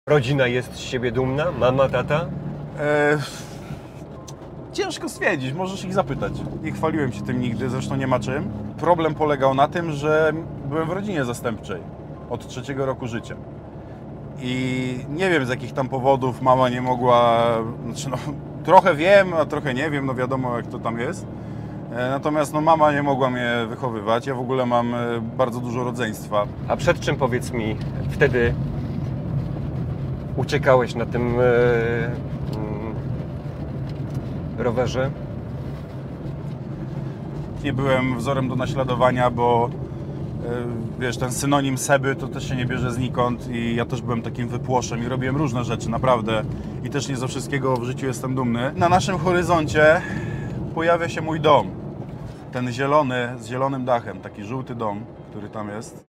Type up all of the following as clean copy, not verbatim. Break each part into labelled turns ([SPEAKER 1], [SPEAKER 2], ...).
[SPEAKER 1] Rodzina jest z siebie dumna? Mama, tata?
[SPEAKER 2] Ciężko stwierdzić, możesz ich zapytać. Nie chwaliłem się tym nigdy, zresztą nie ma czym. Problem polegał na tym, że byłem w rodzinie zastępczej od 3 roku życia. I nie wiem z jakich tam powodów mama nie mogła, trochę wiem, a trochę nie wiem, wiadomo jak to tam jest. Natomiast mama nie mogła mnie wychowywać, ja w ogóle mam bardzo dużo rodzeństwa.
[SPEAKER 1] A przed czym, powiedz mi, wtedy uciekałeś na tym rowerze?
[SPEAKER 2] Nie byłem wzorem do naśladowania, bo wiesz, ten synonim Seby to też się nie bierze znikąd i ja też byłem takim wypłoszem i robiłem różne rzeczy, naprawdę. I też nie ze wszystkiego w życiu jestem dumny. Na naszym horyzoncie pojawia się mój dom. Ten zielony, z zielonym dachem, taki żółty dom, który tam jest.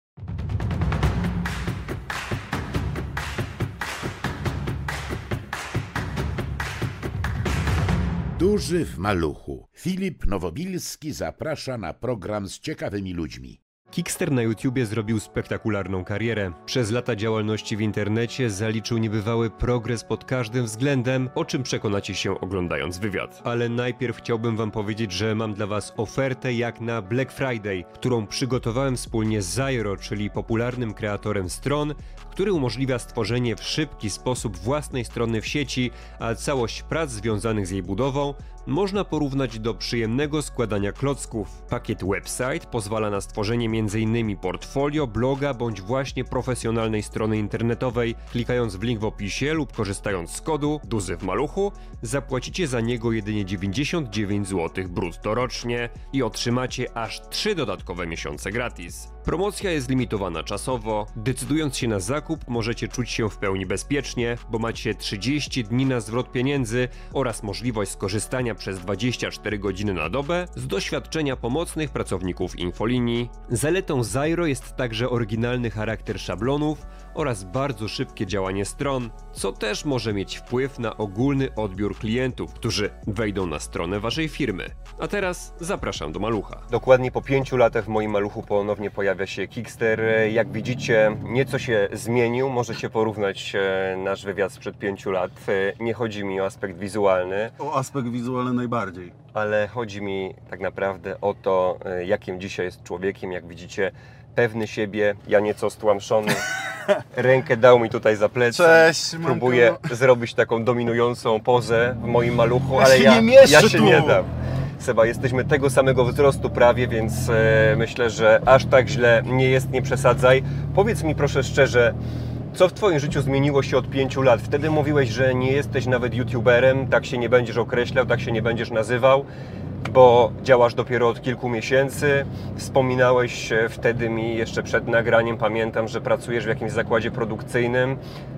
[SPEAKER 3] Duży w maluchu. Filip Nowobilski zaprasza na program z ciekawymi ludźmi.
[SPEAKER 1] Kickster na YouTubie zrobił spektakularną karierę. Przez lata działalności w internecie zaliczył niebywały progres pod każdym względem, o czym przekonacie się oglądając wywiad. Ale najpierw chciałbym wam powiedzieć, że mam dla was ofertę jak na Black Friday, którą przygotowałem wspólnie z Zairo, czyli popularnym kreatorem stron, który umożliwia stworzenie w szybki sposób własnej strony w sieci, a całość prac związanych z jej budową można porównać do przyjemnego składania klocków. Pakiet website pozwala na stworzenie m.in. portfolio, bloga bądź właśnie profesjonalnej strony internetowej. Klikając w link w opisie lub korzystając z kodu DUZY w maluchu, zapłacicie za niego jedynie 99 zł brutto rocznie i otrzymacie aż 3 dodatkowe miesiące gratis. Promocja jest limitowana czasowo. Decydując się na zakup, możecie czuć się w pełni bezpiecznie, bo macie 30 dni na zwrot pieniędzy oraz możliwość skorzystania przez 24 godziny na dobę z doświadczenia pomocnych pracowników infolinii. Zaletą Zairo jest także oryginalny charakter szablonów oraz bardzo szybkie działanie stron, co też może mieć wpływ na ogólny odbiór klientów, którzy wejdą na stronę waszej firmy. A teraz zapraszam do malucha. Dokładnie po 5 latach w moim maluchu ponownie pojawia się Kickster. Jak widzicie, nieco się zmienił. Możecie porównać nasz wywiad sprzed 5 lat. Nie chodzi mi o aspekt wizualny.
[SPEAKER 2] O aspekt wizualny najbardziej.
[SPEAKER 1] Ale chodzi mi tak naprawdę o to, jakim dzisiaj jest człowiekiem. Jak widzicie, pewny siebie, ja nieco stłamszony. Rękę dał mi tutaj za plecy.
[SPEAKER 2] Cześć,
[SPEAKER 1] próbuję zrobić taką dominującą pozę w moim maluchu, ale
[SPEAKER 2] ja
[SPEAKER 1] się nie dam. Seba, jesteśmy tego samego wzrostu prawie, więc myślę, że aż tak źle nie jest, nie przesadzaj. Powiedz mi proszę szczerze, co w twoim życiu zmieniło się od 5 lat? Wtedy mówiłeś, że nie jesteś nawet youtuberem, tak się nie będziesz określał, tak się nie będziesz nazywał, bo działasz dopiero od kilku miesięcy. Wspominałeś wtedy mi, jeszcze przed nagraniem, pamiętam, że pracujesz w jakimś zakładzie produkcyjnym.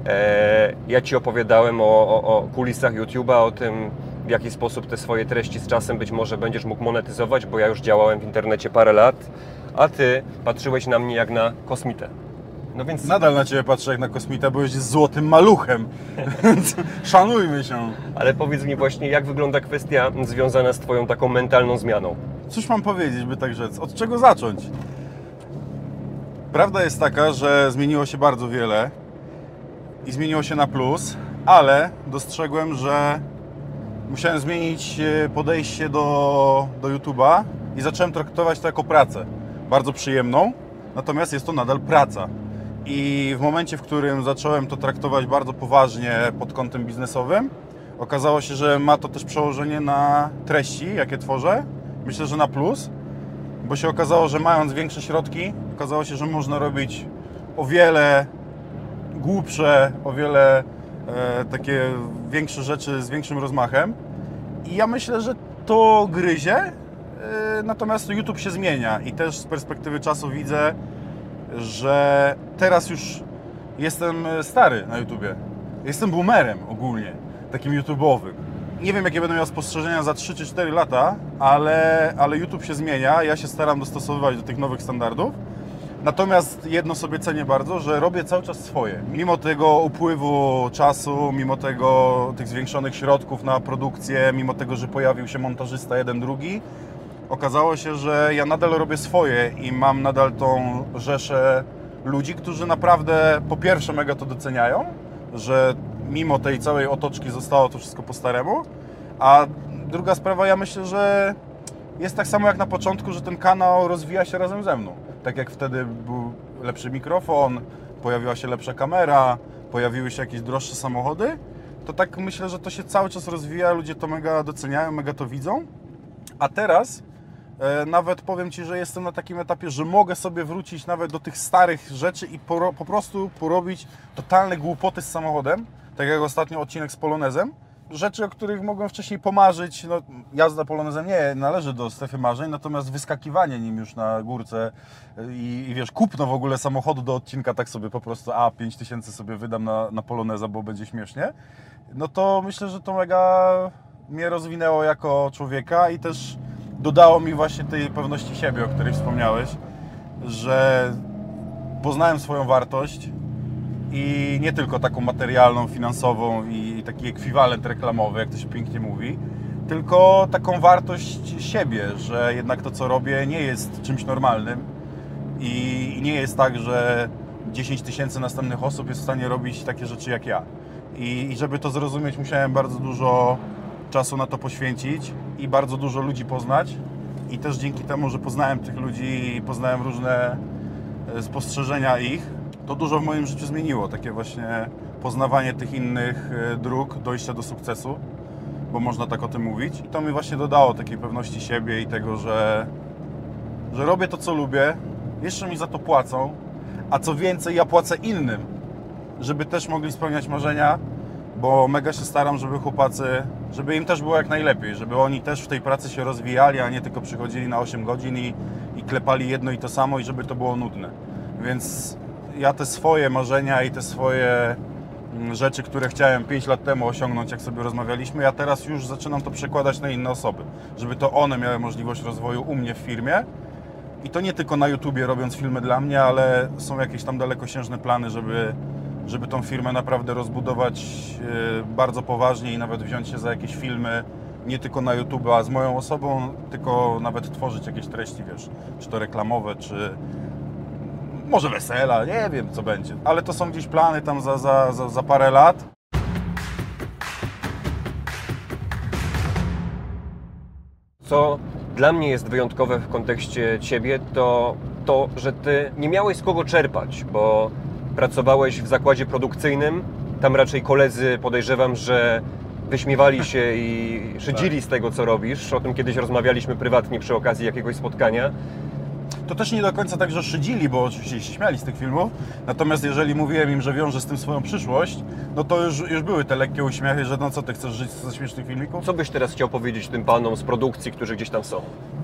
[SPEAKER 1] Ja Ci opowiadałem o kulisach YouTube'a, o tym, w jaki sposób te swoje treści z czasem być może będziesz mógł monetyzować, bo ja już działałem w internecie parę lat, a Ty patrzyłeś na mnie jak na kosmitę. No więc...
[SPEAKER 2] Nadal na Ciebie patrzę jak na kosmita, bo jesteś złotym maluchem, więc szanujmy się.
[SPEAKER 1] Ale powiedz mi właśnie, jak wygląda kwestia związana z Twoją taką mentalną zmianą?
[SPEAKER 2] Cóż mam powiedzieć, by tak rzec? Od czego zacząć? Prawda jest taka, że zmieniło się bardzo wiele i zmieniło się na plus, ale dostrzegłem, że musiałem zmienić podejście do YouTube'a i zacząłem traktować to jako pracę. Bardzo przyjemną, natomiast jest to nadal praca. I w momencie, w którym zacząłem to traktować bardzo poważnie pod kątem biznesowym, okazało się, że ma to też przełożenie na treści, jakie tworzę. Myślę, że na plus, bo się okazało, że mając większe środki, okazało się, że można robić o wiele głupsze, o wiele takie większe rzeczy z większym rozmachem. I ja myślę, że to gryzie, natomiast YouTube się zmienia i też z perspektywy czasu widzę, że teraz już jestem stary na YouTubie. Jestem boomerem ogólnie, takim YouTube'owym. Nie wiem, jakie będę miał spostrzeżenia za 3 czy 4 lata, ale YouTube się zmienia, ja się staram dostosowywać do tych nowych standardów. Natomiast jedno sobie cenię bardzo, że robię cały czas swoje. Mimo tego upływu czasu, mimo tych zwiększonych środków na produkcję, mimo tego, że pojawił się montażysta jeden, drugi, okazało się, że ja nadal robię swoje i mam nadal tą rzeszę ludzi, którzy naprawdę po pierwsze mega to doceniają, że mimo tej całej otoczki zostało to wszystko po staremu. A druga sprawa, ja myślę, że jest tak samo jak na początku, że ten kanał rozwija się razem ze mną. Tak jak wtedy był lepszy mikrofon, pojawiła się lepsza kamera, pojawiły się jakieś droższe samochody, to tak myślę, że to się cały czas rozwija, ludzie to mega doceniają, mega to widzą. A teraz nawet powiem Ci, że jestem na takim etapie, że mogę sobie wrócić nawet do tych starych rzeczy i po prostu porobić totalne głupoty z samochodem, tak jak ostatnio odcinek z Polonezem. Rzeczy, o których mogłem wcześniej pomarzyć, no, jazda Polonezem nie należy do strefy marzeń, natomiast wyskakiwanie nim już na górce i wiesz, kupno w ogóle samochodu do odcinka, tak sobie po prostu 5000 sobie wydam na Poloneza, bo będzie śmiesznie, no to myślę, że to mega mnie rozwinęło jako człowieka i też dodało mi właśnie tej pewności siebie, o której wspomniałeś, że poznałem swoją wartość i nie tylko taką materialną, finansową i taki ekwiwalent reklamowy, jak to się pięknie mówi, tylko taką wartość siebie, że jednak to, co robię, nie jest czymś normalnym i nie jest tak, że 10 000 następnych osób jest w stanie robić takie rzeczy jak ja. I żeby to zrozumieć, musiałem bardzo dużo czasu na to poświęcić i bardzo dużo ludzi poznać. I też dzięki temu, że poznałem tych ludzi i poznałem różne spostrzeżenia ich, to dużo w moim życiu zmieniło. Takie właśnie poznawanie tych innych dróg dojścia do sukcesu, bo można tak o tym mówić. I to mi właśnie dodało takiej pewności siebie i tego, że robię to, co lubię, jeszcze mi za to płacą, a co więcej, ja płacę innym, żeby też mogli spełniać marzenia, bo mega się staram, żeby chłopacy, żeby im też było jak najlepiej, żeby oni też w tej pracy się rozwijali, a nie tylko przychodzili na 8 godzin i klepali jedno i to samo i żeby to było nudne. Więc ja te swoje marzenia i te swoje rzeczy, które chciałem 5 lat temu osiągnąć, jak sobie rozmawialiśmy, ja teraz już zaczynam to przekładać na inne osoby, żeby to one miały możliwość rozwoju u mnie w firmie. I to nie tylko na YouTubie robiąc filmy dla mnie, ale są jakieś tam dalekosiężne plany, żeby tą firmę naprawdę rozbudować bardzo poważnie i nawet wziąć się za jakieś filmy, nie tylko na YouTube, a z moją osobą, tylko nawet tworzyć jakieś treści, wiesz, czy to reklamowe, czy może wesela, nie wiem co będzie, ale to są gdzieś plany tam za parę lat.
[SPEAKER 1] Co dla mnie jest wyjątkowe w kontekście Ciebie, to, że Ty nie miałeś z kogo czerpać, bo pracowałeś w zakładzie produkcyjnym, tam raczej koledzy, podejrzewam, że wyśmiewali się i szydzili z tego, co robisz. O tym kiedyś rozmawialiśmy prywatnie przy okazji jakiegoś spotkania.
[SPEAKER 2] To też nie do końca tak, że szydzili, bo oczywiście się śmiali z tych filmów. Natomiast jeżeli mówiłem im, że wiążę z tym swoją przyszłość, no to już były te lekkie uśmiechy, że no co ty chcesz żyć ze śmiesznych filmików?
[SPEAKER 1] Co byś teraz chciał powiedzieć tym panom z produkcji, którzy gdzieś tam są?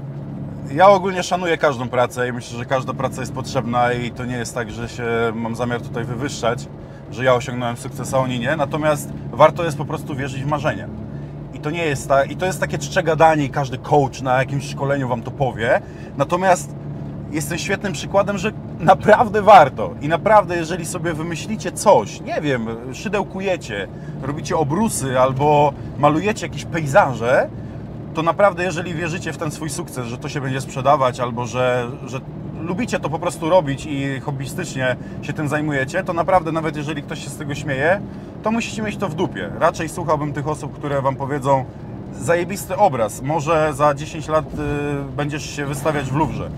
[SPEAKER 2] Ja ogólnie szanuję każdą pracę i myślę, że każda praca jest potrzebna i to nie jest tak, że się mam zamiar tutaj wywyższać, że ja osiągnąłem sukces, a oni nie. Natomiast warto jest po prostu wierzyć w marzenia. I to nie jest i to jest takie czcze gadanie i każdy coach na jakimś szkoleniu wam to powie. Natomiast jestem świetnym przykładem, że naprawdę warto. I naprawdę, jeżeli sobie wymyślicie coś, nie wiem, szydełkujecie, robicie obrusy albo malujecie jakieś pejzaże, to naprawdę, jeżeli wierzycie w ten swój sukces, że to się będzie sprzedawać albo że lubicie to po prostu robić i hobbystycznie się tym zajmujecie, to naprawdę, nawet jeżeli ktoś się z tego śmieje, to musicie mieć to w dupie. Raczej słuchałbym tych osób, które wam powiedzą: zajebisty obraz, może za 10 lat będziesz się wystawiać w Luwrze.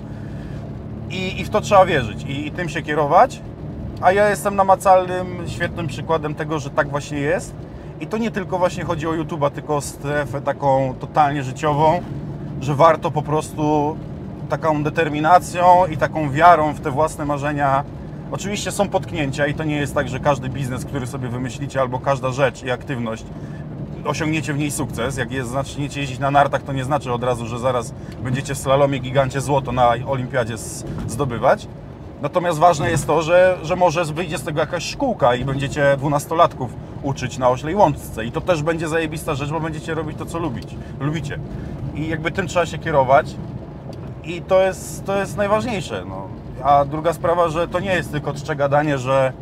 [SPEAKER 2] I w to trzeba wierzyć i tym się kierować. A ja jestem namacalnym, świetnym przykładem tego, że tak właśnie jest. I to nie tylko właśnie chodzi o YouTube'a, tylko o strefę taką totalnie życiową, że warto po prostu taką determinacją i taką wiarą w te własne marzenia. Oczywiście są potknięcia i to nie jest tak, że każdy biznes, który sobie wymyślicie, albo każda rzecz i aktywność, osiągniecie w niej sukces. Jak zaczniecie jeździć na nartach, to nie znaczy od razu, że zaraz będziecie w slalomie gigancie złoto na olimpiadzie zdobywać. Natomiast ważne jest to, że może wyjdzie z tego jakaś szkółka i będziecie 12-latków uczyć na oślej łączce. I to też będzie zajebista rzecz, bo będziecie robić to, co lubicie. I jakby tym trzeba się kierować. I to jest najważniejsze. No. A druga sprawa, że to nie jest tylko czcze gadanie, że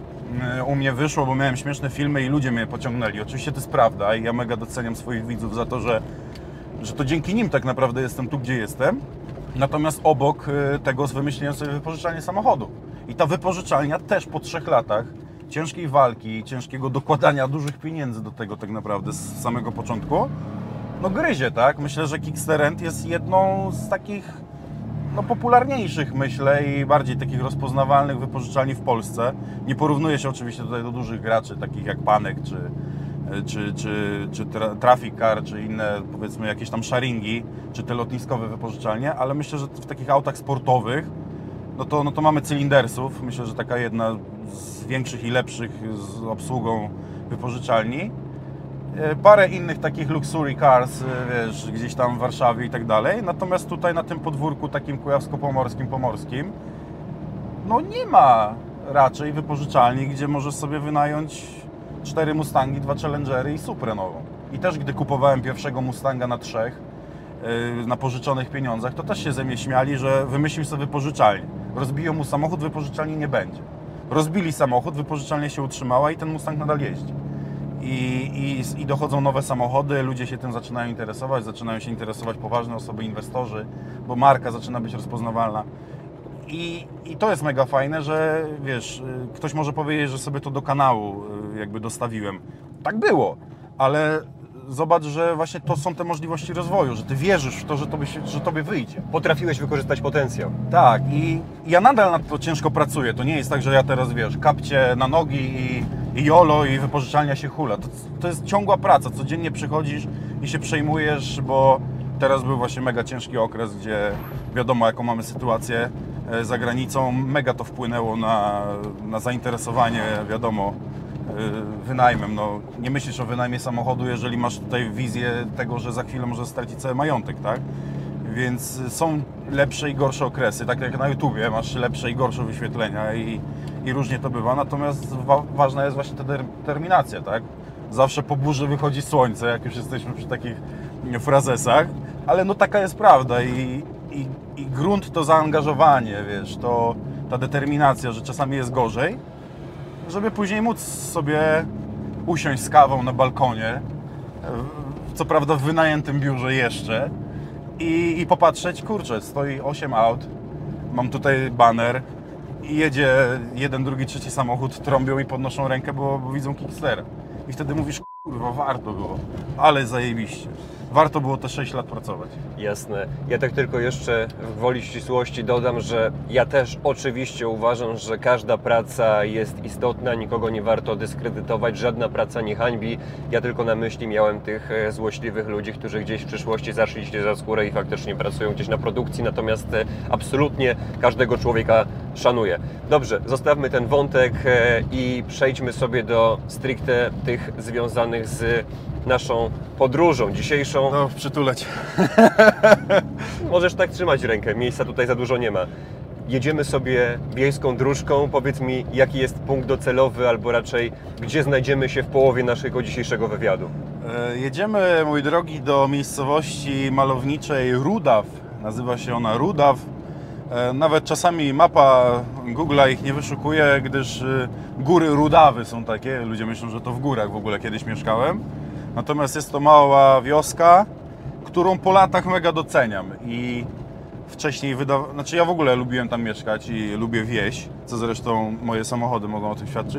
[SPEAKER 2] u mnie wyszło, bo miałem śmieszne filmy i ludzie mnie pociągnęli. Oczywiście to jest prawda i ja mega doceniam swoich widzów za to, że to dzięki nim tak naprawdę jestem tu, gdzie jestem. Natomiast obok tego wymyśliłem sobie wypożyczalnię samochodu. I ta wypożyczalnia też po 3 latach ciężkiej walki, ciężkiego dokładania dużych pieniędzy do tego tak naprawdę z samego początku, no gryzie, tak? Myślę, że Kickster End jest jedną z takich no, popularniejszych, myślę, i bardziej takich rozpoznawalnych wypożyczalni w Polsce. Nie porównuję się oczywiście tutaj do dużych graczy, takich jak Panek, czy Traffic Car, czy inne, powiedzmy, jakieś tam sharingi, czy te lotniskowe wypożyczalnie, ale myślę, że w takich autach sportowych, no to mamy Cylindersów. Myślę, że taka jedna z większych i lepszych z obsługą wypożyczalni. Parę innych takich luxury cars, wiesz, gdzieś tam w Warszawie i tak dalej. Natomiast tutaj na tym podwórku takim kujawsko-pomorskim, no nie ma raczej wypożyczalni, gdzie możesz sobie wynająć 4 Mustangi, 2 Challengery i Suprę nową. I też gdy kupowałem pierwszego Mustanga na 3 na pożyczonych pieniądzach, to też się ze mnie śmiali, że wymyślił sobie wypożyczalnię. Rozbiją mu samochód, wypożyczalni nie będzie. Rozbili samochód, wypożyczalnia się utrzymała i ten Mustang nadal jeździ. I dochodzą nowe samochody, ludzie się tym zaczynają się interesować poważne osoby, inwestorzy, bo marka zaczyna być rozpoznawalna. I to jest mega fajne, że wiesz, ktoś może powiedzieć, że sobie to do kanału jakby dostawiłem. Tak było, ale zobacz, że właśnie to są te możliwości rozwoju, że ty wierzysz w to, że tobie wyjdzie.
[SPEAKER 1] Potrafiłeś wykorzystać potencjał.
[SPEAKER 2] Tak, i ja nadal nad to ciężko pracuję. To nie jest tak, że ja teraz, wiesz, kapcie na nogi i jolo i wypożyczalnia się hula. To jest ciągła praca. Codziennie przychodzisz i się przejmujesz, bo teraz był właśnie mega ciężki okres, gdzie wiadomo, jaką mamy sytuację za granicą. Mega to wpłynęło na zainteresowanie, wiadomo, wynajmem. No, nie myślisz o wynajmie samochodu, jeżeli masz tutaj wizję tego, że za chwilę możesz stracić cały majątek, tak? Więc są lepsze i gorsze okresy, tak jak na YouTubie masz lepsze i gorsze wyświetlenia i różnie to bywa, natomiast ważna jest właśnie ta determinacja, tak? Zawsze po burzy wychodzi słońce, jak już jesteśmy przy takich frazesach, ale no taka jest prawda i grunt to zaangażowanie, wiesz, to ta determinacja, że czasami jest gorzej, żeby później móc sobie usiąść z kawą na balkonie, co prawda w wynajętym biurze jeszcze, i popatrzeć, kurczę, stoi 8 aut, mam tutaj baner i jedzie jeden, drugi, trzeci samochód, trąbią i podnoszą rękę, bo widzą Kickstera. I wtedy mówisz, kurwa, warto było, ale zajebiście. Warto było te 6 lat pracować.
[SPEAKER 1] Jasne. Ja tak tylko jeszcze w woli ścisłości dodam, że ja też oczywiście uważam, że każda praca jest istotna, nikogo nie warto dyskredytować, żadna praca nie hańbi. Ja tylko na myśli miałem tych złośliwych ludzi, którzy gdzieś w przyszłości zaszli się za skórę i faktycznie pracują gdzieś na produkcji, natomiast absolutnie każdego człowieka szanuję. Dobrze, zostawmy ten wątek i przejdźmy sobie do stricte tych związanych z naszą podróżą dzisiejszą.
[SPEAKER 2] No, przytuleć.
[SPEAKER 1] Możesz tak trzymać rękę, miejsca tutaj za dużo nie ma. Jedziemy sobie wiejską dróżką. Powiedz mi, jaki jest punkt docelowy, albo raczej gdzie znajdziemy się w połowie naszego dzisiejszego wywiadu?
[SPEAKER 2] Jedziemy, mój drogi, do miejscowości malowniczej Rudaw. Nazywa się ona Rudaw. Nawet czasami mapa Google'a ich nie wyszukuje, gdyż góry Rudawy są takie. Ludzie myślą, że to w górach w ogóle kiedyś mieszkałem. Natomiast jest to mała wioska, którą po latach mega doceniam. I wcześniej znaczy ja w ogóle lubiłem tam mieszkać i lubię wieś, co zresztą moje samochody mogą o tym świadczyć.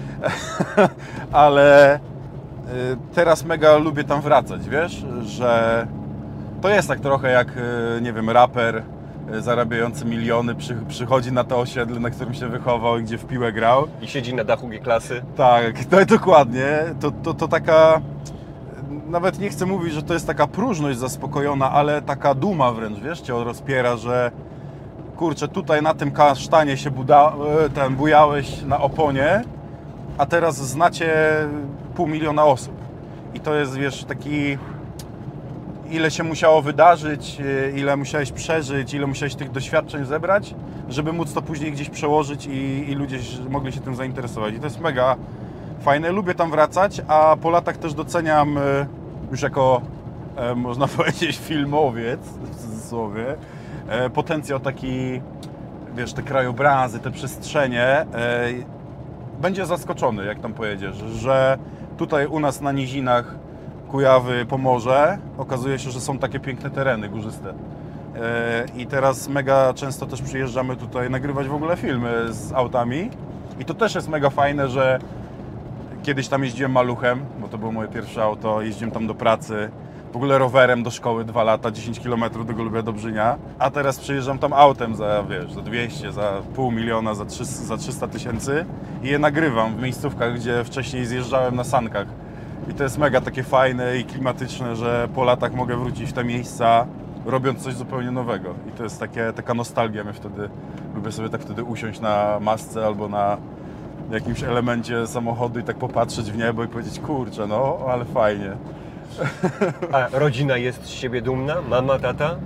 [SPEAKER 2] Ale teraz mega lubię tam wracać, wiesz, że to jest tak trochę jak, nie wiem, raper zarabiający miliony przychodzi na to osiedle, na którym się wychował i gdzie w piłę grał.
[SPEAKER 1] I siedzi na dachu G-klasy.
[SPEAKER 2] Tak, to dokładnie. To taka, nawet nie chcę mówić, że to jest taka próżność zaspokojona, ale taka duma wręcz, wiesz, cię rozpiera, że kurczę, tutaj na tym kasztanie się bujałeś na oponie, a teraz znacie 500 000 osób. I to jest, wiesz, taki, ile się musiało wydarzyć, ile musiałeś przeżyć, ile musiałeś tych doświadczeń zebrać, żeby móc to później gdzieś przełożyć i ludzie mogli się tym zainteresować. I to jest mega fajne, lubię tam wracać, a po latach też doceniam już jako, można powiedzieć, filmowiec, w cudzysłowie, potencjał taki, wiesz, te krajobrazy, te przestrzenie. Będzie zaskoczony, jak tam pojedziesz, że tutaj u nas na nizinach Kujawy, Pomorze, okazuje się, że są takie piękne tereny górzyste. I teraz mega często też przyjeżdżamy tutaj nagrywać w ogóle filmy z autami. I to też jest mega fajne, że kiedyś tam jeździłem maluchem, bo to było moje pierwsze auto, jeździłem tam do pracy, w ogóle rowerem do szkoły 2 lata, 10 km do Golubia do Brzynia, a teraz przyjeżdżam tam autem za, wiesz, za 200, za pół miliona, za 300 tysięcy i je nagrywam w miejscówkach, gdzie wcześniej zjeżdżałem na sankach. I to jest mega takie fajne i klimatyczne, że po latach mogę wrócić w te miejsca, robiąc coś zupełnie nowego. I to jest taka nostalgia mnie wtedy, lubię sobie tak wtedy usiąść na masce albo na jakimś elemencie samochodu i tak popatrzeć w niebo i powiedzieć, kurczę, no, ale fajnie.
[SPEAKER 1] A rodzina jest z siebie dumna? Mama, tata?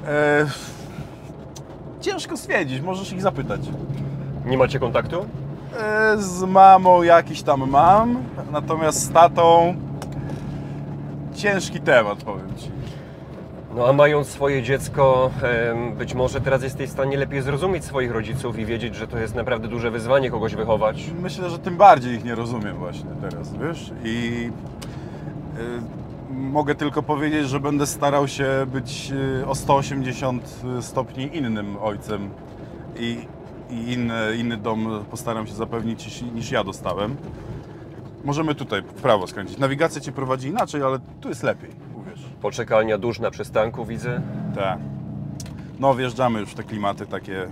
[SPEAKER 2] Ciężko stwierdzić, możesz ich zapytać.
[SPEAKER 1] Nie macie kontaktu?
[SPEAKER 2] Z mamą jakiś tam mam, natomiast z tatą ciężki temat, powiem Ci.
[SPEAKER 1] No a mając swoje dziecko, być może teraz jesteś w stanie lepiej zrozumieć swoich rodziców i wiedzieć, że to jest naprawdę duże wyzwanie kogoś wychować.
[SPEAKER 2] Myślę, że tym bardziej ich nie rozumiem właśnie teraz, wiesz? I mogę tylko powiedzieć, że będę starał się być o 180 stopni innym ojcem i inny dom postaram się zapewnić niż ja dostałem. Możemy tutaj w prawo skręcić. Nawigacja Cię prowadzi inaczej, ale tu jest lepiej, uwierz.
[SPEAKER 1] Poczekalnia dusz na przystanku widzę.
[SPEAKER 2] Tak. No wjeżdżamy już w te klimaty takie.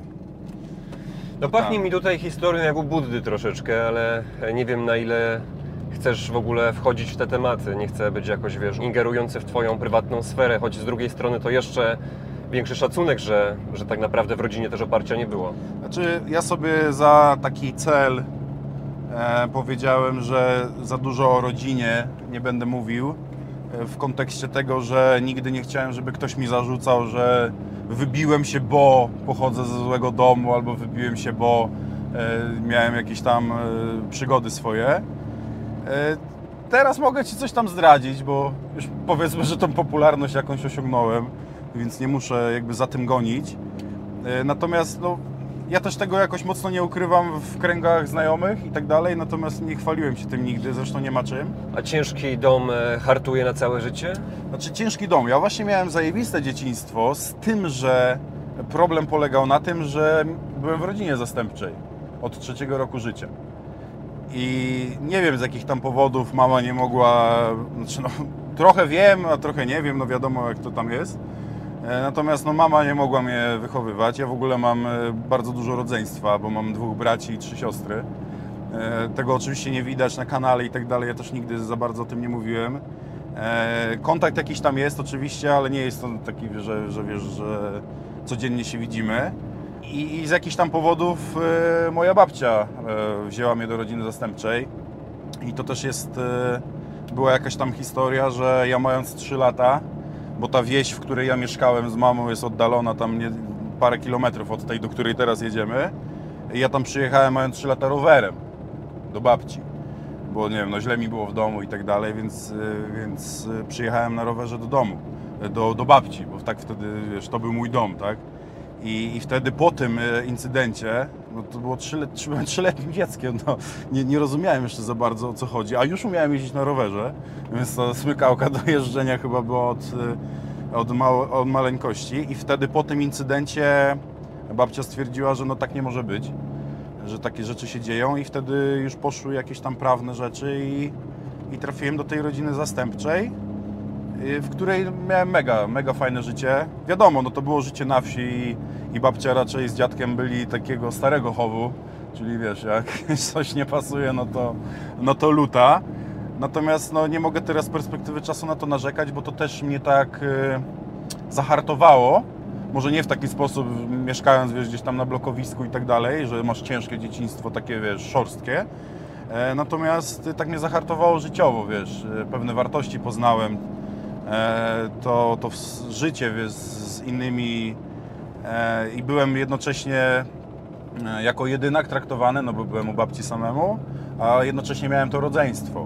[SPEAKER 1] No pachnie mi tutaj historią jak u Buddy troszeczkę, ale nie wiem na ile chcesz w ogóle wchodzić w te tematy. Nie chcę być jakoś, wiesz, ingerujący w Twoją prywatną sferę, choć z drugiej strony to jeszcze większy szacunek, że tak naprawdę w rodzinie też oparcia nie było.
[SPEAKER 2] Znaczy, ja sobie za taki cel powiedziałem, że za dużo o rodzinie nie będę mówił, w kontekście tego, że nigdy nie chciałem, żeby ktoś mi zarzucał, że wybiłem się, bo pochodzę ze złego domu, albo wybiłem się, bo miałem jakieś tam przygody swoje. Teraz mogę Ci coś tam zdradzić, bo już powiedzmy, że tą popularność jakąś osiągnąłem, więc nie muszę jakby za tym gonić. Natomiast no, ja też tego jakoś mocno nie ukrywam w kręgach znajomych i tak dalej, natomiast nie chwaliłem się tym nigdy, zresztą nie ma czym.
[SPEAKER 1] A ciężki dom hartuje na całe życie?
[SPEAKER 2] Znaczy ciężki dom. Ja właśnie miałem zajebiste dzieciństwo, z tym, że problem polegał na tym, że byłem w rodzinie zastępczej od 3 roku życia. I nie wiem z jakich tam powodów mama nie mogła, znaczy no, trochę wiem, a trochę nie wiem, no wiadomo jak to tam jest. Natomiast no, mama nie mogła mnie wychowywać. Ja w ogóle mam bardzo dużo rodzeństwa, bo mam 2 braci i 3 siostry. Tego oczywiście nie widać na kanale i tak dalej, ja też nigdy za bardzo o tym nie mówiłem. Kontakt jakiś tam jest oczywiście, ale nie jest to taki, że wiesz, że codziennie się widzimy. I z jakichś tam powodów moja babcia wzięła mnie do rodziny zastępczej. I to też jest, była jakaś tam historia, że ja mając 3 lata, bo ta wieś, w której ja mieszkałem z mamą jest oddalona tam parę kilometrów od tej, do której teraz jedziemy. I ja tam przyjechałem mając 3 lata rowerem do babci, bo nie wiem, no źle mi było w domu i tak dalej, więc przyjechałem na rowerze do domu, do babci, bo tak wtedy, wiesz, to był mój dom, tak? I wtedy po tym incydencie, no to było byłem 3-letnim dzieckiem, no, nie rozumiałem jeszcze za bardzo o co chodzi, a już umiałem jeździć na rowerze, więc ta smykałka do jeżdżenia chyba była od maleńkości i wtedy po tym incydencie babcia stwierdziła, że no tak nie może być, że takie rzeczy się dzieją i wtedy już poszły jakieś tam prawne rzeczy i trafiłem do tej rodziny zastępczej, w której miałem mega fajne życie. Wiadomo, no to było życie na wsi i babcia raczej z dziadkiem byli takiego starego chowu, czyli wiesz, jak coś nie pasuje, no to luta. Natomiast no, nie mogę teraz z perspektywy czasu na to narzekać, bo to też mnie tak zahartowało. Może nie w taki sposób, mieszkając wiesz, gdzieś tam na blokowisku i tak dalej, że masz ciężkie dzieciństwo, takie wiesz, szorstkie. Natomiast tak mnie zahartowało życiowo, wiesz, pewne wartości poznałem. To życie wiesz, z innymi i byłem jednocześnie jako jedynak traktowany, no bo byłem u babci samemu, a jednocześnie miałem to rodzeństwo.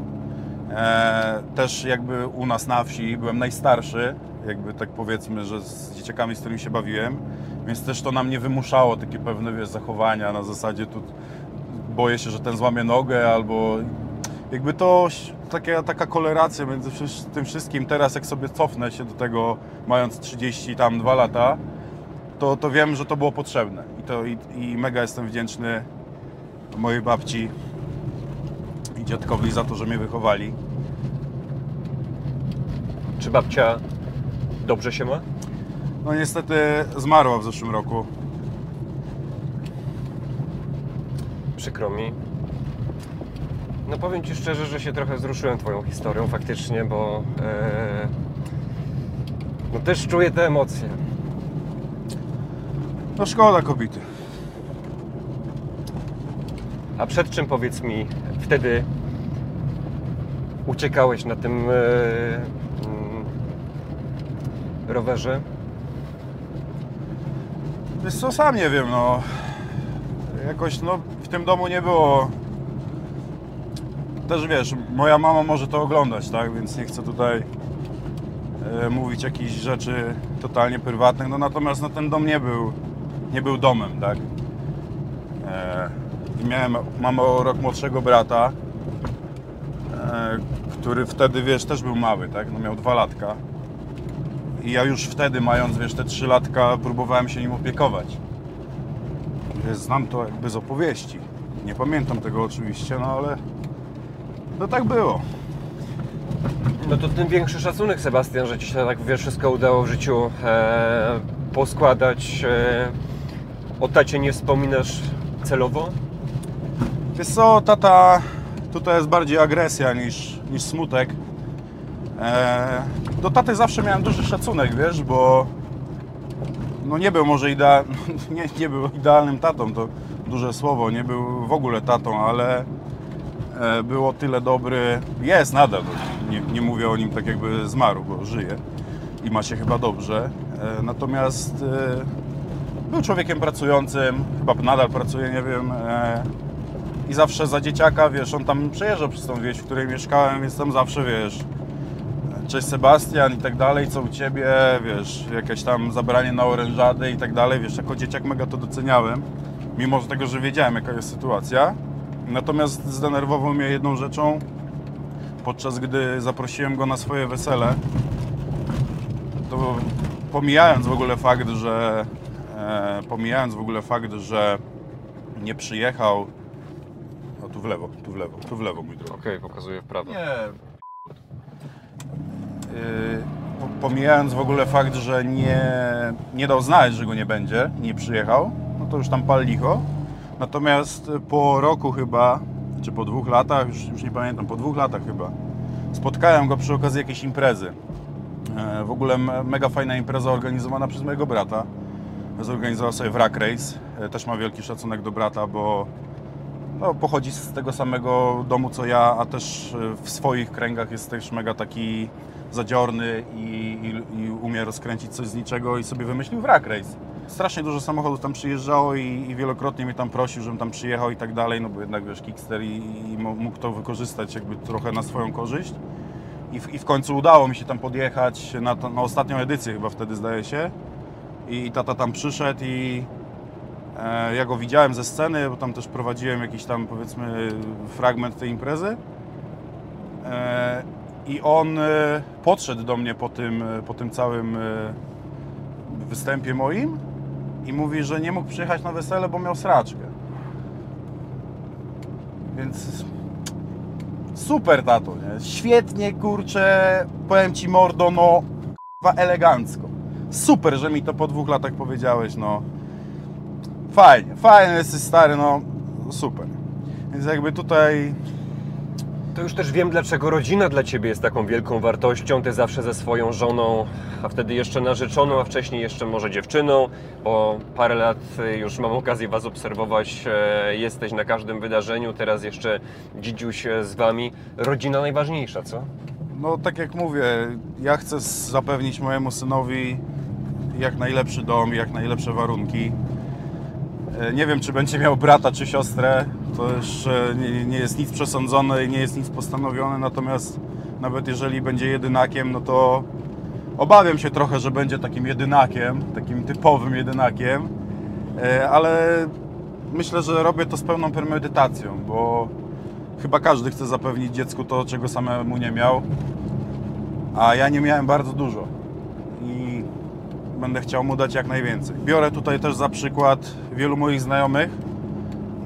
[SPEAKER 2] Też jakby u nas na wsi byłem najstarszy, jakby tak powiedzmy, że z dzieciakami, z którymi się bawiłem, więc też to na mnie wymuszało takie pewne wiesz, zachowania na zasadzie tu boję się, że ten złamie nogę albo jakby to taka korelacja między tym wszystkim. Teraz jak sobie cofnę się do tego, mając 32 lata, to wiem, że to było potrzebne i mega jestem wdzięczny mojej babci i dziadkowi za to, że mnie wychowali.
[SPEAKER 1] Czy babcia dobrze się ma?
[SPEAKER 2] No niestety zmarła w zeszłym roku.
[SPEAKER 1] Przykro mi. No powiem Ci szczerze, że się trochę wzruszyłem Twoją historią faktycznie, bo no też czuję te emocje.
[SPEAKER 2] No szkoda kobiety.
[SPEAKER 1] A przed czym, powiedz mi, wtedy uciekałeś na tym rowerze?
[SPEAKER 2] Wiesz co, sam nie wiem, no. Jakoś, no, w tym domu nie było... Też wiesz, moja mama może to oglądać, tak? Więc nie chcę tutaj mówić jakichś rzeczy totalnie prywatnych. No natomiast no, ten dom nie był domem, tak? I mam o rok młodszego brata, który wtedy, wiesz, też był mały, tak? No miał 2 latka. I ja już wtedy, mając, wiesz, te 3 latka, próbowałem się nim opiekować. Wiesz, znam to jakby z opowieści. Nie pamiętam tego oczywiście, no ale no tak było.
[SPEAKER 1] No to tym większy szacunek, Sebastian, że Ci się tak, wiesz, wszystko udało w życiu poskładać. O tacie nie wspominasz celowo?
[SPEAKER 2] Wiesz co, tata, tutaj jest bardziej agresja niż smutek. Do taty zawsze miałem duży szacunek, wiesz, bo no nie był może nie był idealnym tatą, to duże słowo, nie był w ogóle tatą, ale był o tyle dobry, jest nadal, nie mówię o nim tak jakby zmarł, bo żyje i ma się chyba dobrze, natomiast był człowiekiem pracującym, chyba nadal pracuje, nie wiem, i zawsze za dzieciaka, wiesz, on tam przejeżdżał przez tą wieś, w której mieszkałem, więc tam zawsze, wiesz, cześć Sebastian i tak dalej, co u Ciebie, wiesz, jakieś tam zabranie na orężadę i tak dalej, wiesz, jako dzieciak mega to doceniałem, mimo tego, że wiedziałem, jaka jest sytuacja. Natomiast zdenerwował mnie jedną rzeczą, podczas gdy zaprosiłem go na swoje wesele, to pomijając w ogóle fakt, że nie przyjechał, no tu w lewo, mój drogi.
[SPEAKER 1] Okej, pokazuję w prawo.
[SPEAKER 2] Nie. Pomijając w ogóle fakt, że nie dał znać, że go nie będzie, nie przyjechał, no to już tam pal licho. Natomiast po roku chyba, czy po 2 latach, już nie pamiętam, po 2 latach chyba, spotkałem go przy okazji jakiejś imprezy. W ogóle mega fajna impreza organizowana przez mojego brata. Zorganizował sobie Wrak Race. Też ma wielki szacunek do brata, bo no, pochodzi z tego samego domu co ja, a też w swoich kręgach jest też mega taki zadziorny i umie rozkręcić coś z niczego i sobie wymyślił Wrak Race. Strasznie dużo samochodów tam przyjeżdżało i wielokrotnie mnie tam prosił, żebym tam przyjechał i tak dalej, no bo jednak wiesz, Kickster i mógł to wykorzystać jakby trochę na swoją korzyść. I w końcu udało mi się tam podjechać na ostatnią edycję chyba wtedy, zdaje się. I tata tam przyszedł i ja go widziałem ze sceny, bo tam też prowadziłem jakiś tam, powiedzmy, fragment tej imprezy. I on podszedł do mnie po tym całym występie moim i mówi, że nie mógł przyjechać na wesele, bo miał sraczkę. Więc super, tato, nie? Świetnie, kurczę, powiem Ci, mordo, no elegancko. Super, że mi to po 2 latach powiedziałeś, no. Fajnie, jesteś stary, no super. Więc jakby tutaj...
[SPEAKER 1] To już też wiem, dlaczego rodzina dla Ciebie jest taką wielką wartością. Ty zawsze ze swoją żoną, a wtedy jeszcze narzeczoną, a wcześniej jeszcze może dziewczyną. Po parę lat już mam okazję Was obserwować. Jesteś na każdym wydarzeniu, teraz jeszcze dzidziuś z Wami. Rodzina najważniejsza, co?
[SPEAKER 2] No tak jak mówię, ja chcę zapewnić mojemu synowi jak najlepszy dom, jak najlepsze warunki. Nie wiem, czy będzie miał brata czy siostrę, to jeszcze nie jest nic przesądzone i nie jest nic postanowione, natomiast nawet jeżeli będzie jedynakiem, no to obawiam się trochę, że będzie takim jedynakiem, takim typowym jedynakiem, ale myślę, że robię to z pełną premedytacją, bo chyba każdy chce zapewnić dziecku to, czego samemu nie miał, a ja nie miałem bardzo dużo i będę chciał mu dać jak najwięcej. Biorę tutaj też za przykład wielu moich znajomych.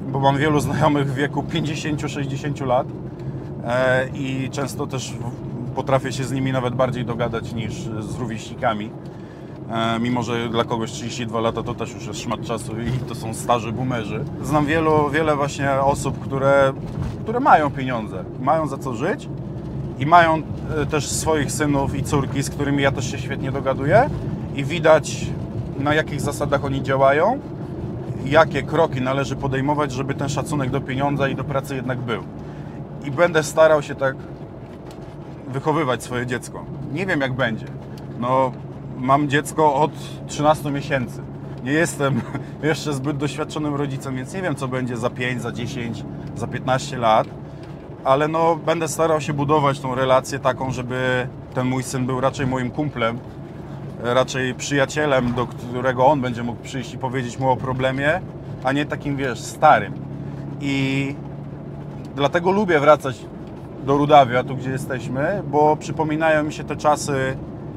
[SPEAKER 2] bo mam wielu znajomych w wieku 50-60 lat i często też potrafię się z nimi nawet bardziej dogadać niż z rówieśnikami. Mimo że dla kogoś 32 lata to też już jest szmat czasu i to są starzy boomerzy. Znam wiele właśnie osób, które mają pieniądze, mają za co żyć i mają też swoich synów i córki, z którymi ja też się świetnie dogaduję i widać, na jakich zasadach oni działają, jakie kroki należy podejmować, żeby ten szacunek do pieniądza i do pracy jednak był. I będę starał się tak wychowywać swoje dziecko. Nie wiem, jak będzie. No, mam dziecko od 13 miesięcy. Nie jestem jeszcze zbyt doświadczonym rodzicem, więc nie wiem, co będzie za 5, za 10, za 15 lat. Ale no, będę starał się budować tą relację taką, żeby ten mój syn był raczej moim kumplem, raczej przyjacielem, do którego on będzie mógł przyjść i powiedzieć mu o problemie, a nie takim, wiesz, starym. I dlatego lubię wracać do Rudawia, tu gdzie jesteśmy, bo przypominają mi się te czasy,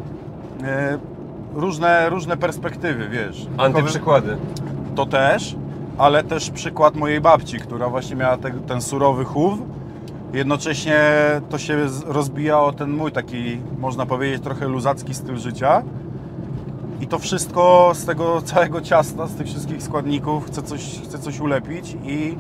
[SPEAKER 2] różne perspektywy, wiesz.
[SPEAKER 1] Antyprzykłady.
[SPEAKER 2] To też, ale też przykład mojej babci, która właśnie miała ten surowy chów. Jednocześnie to się rozbijało o ten mój taki, można powiedzieć, trochę luzacki styl życia. I to wszystko z tego całego ciasta, z tych wszystkich składników chcę coś ulepić i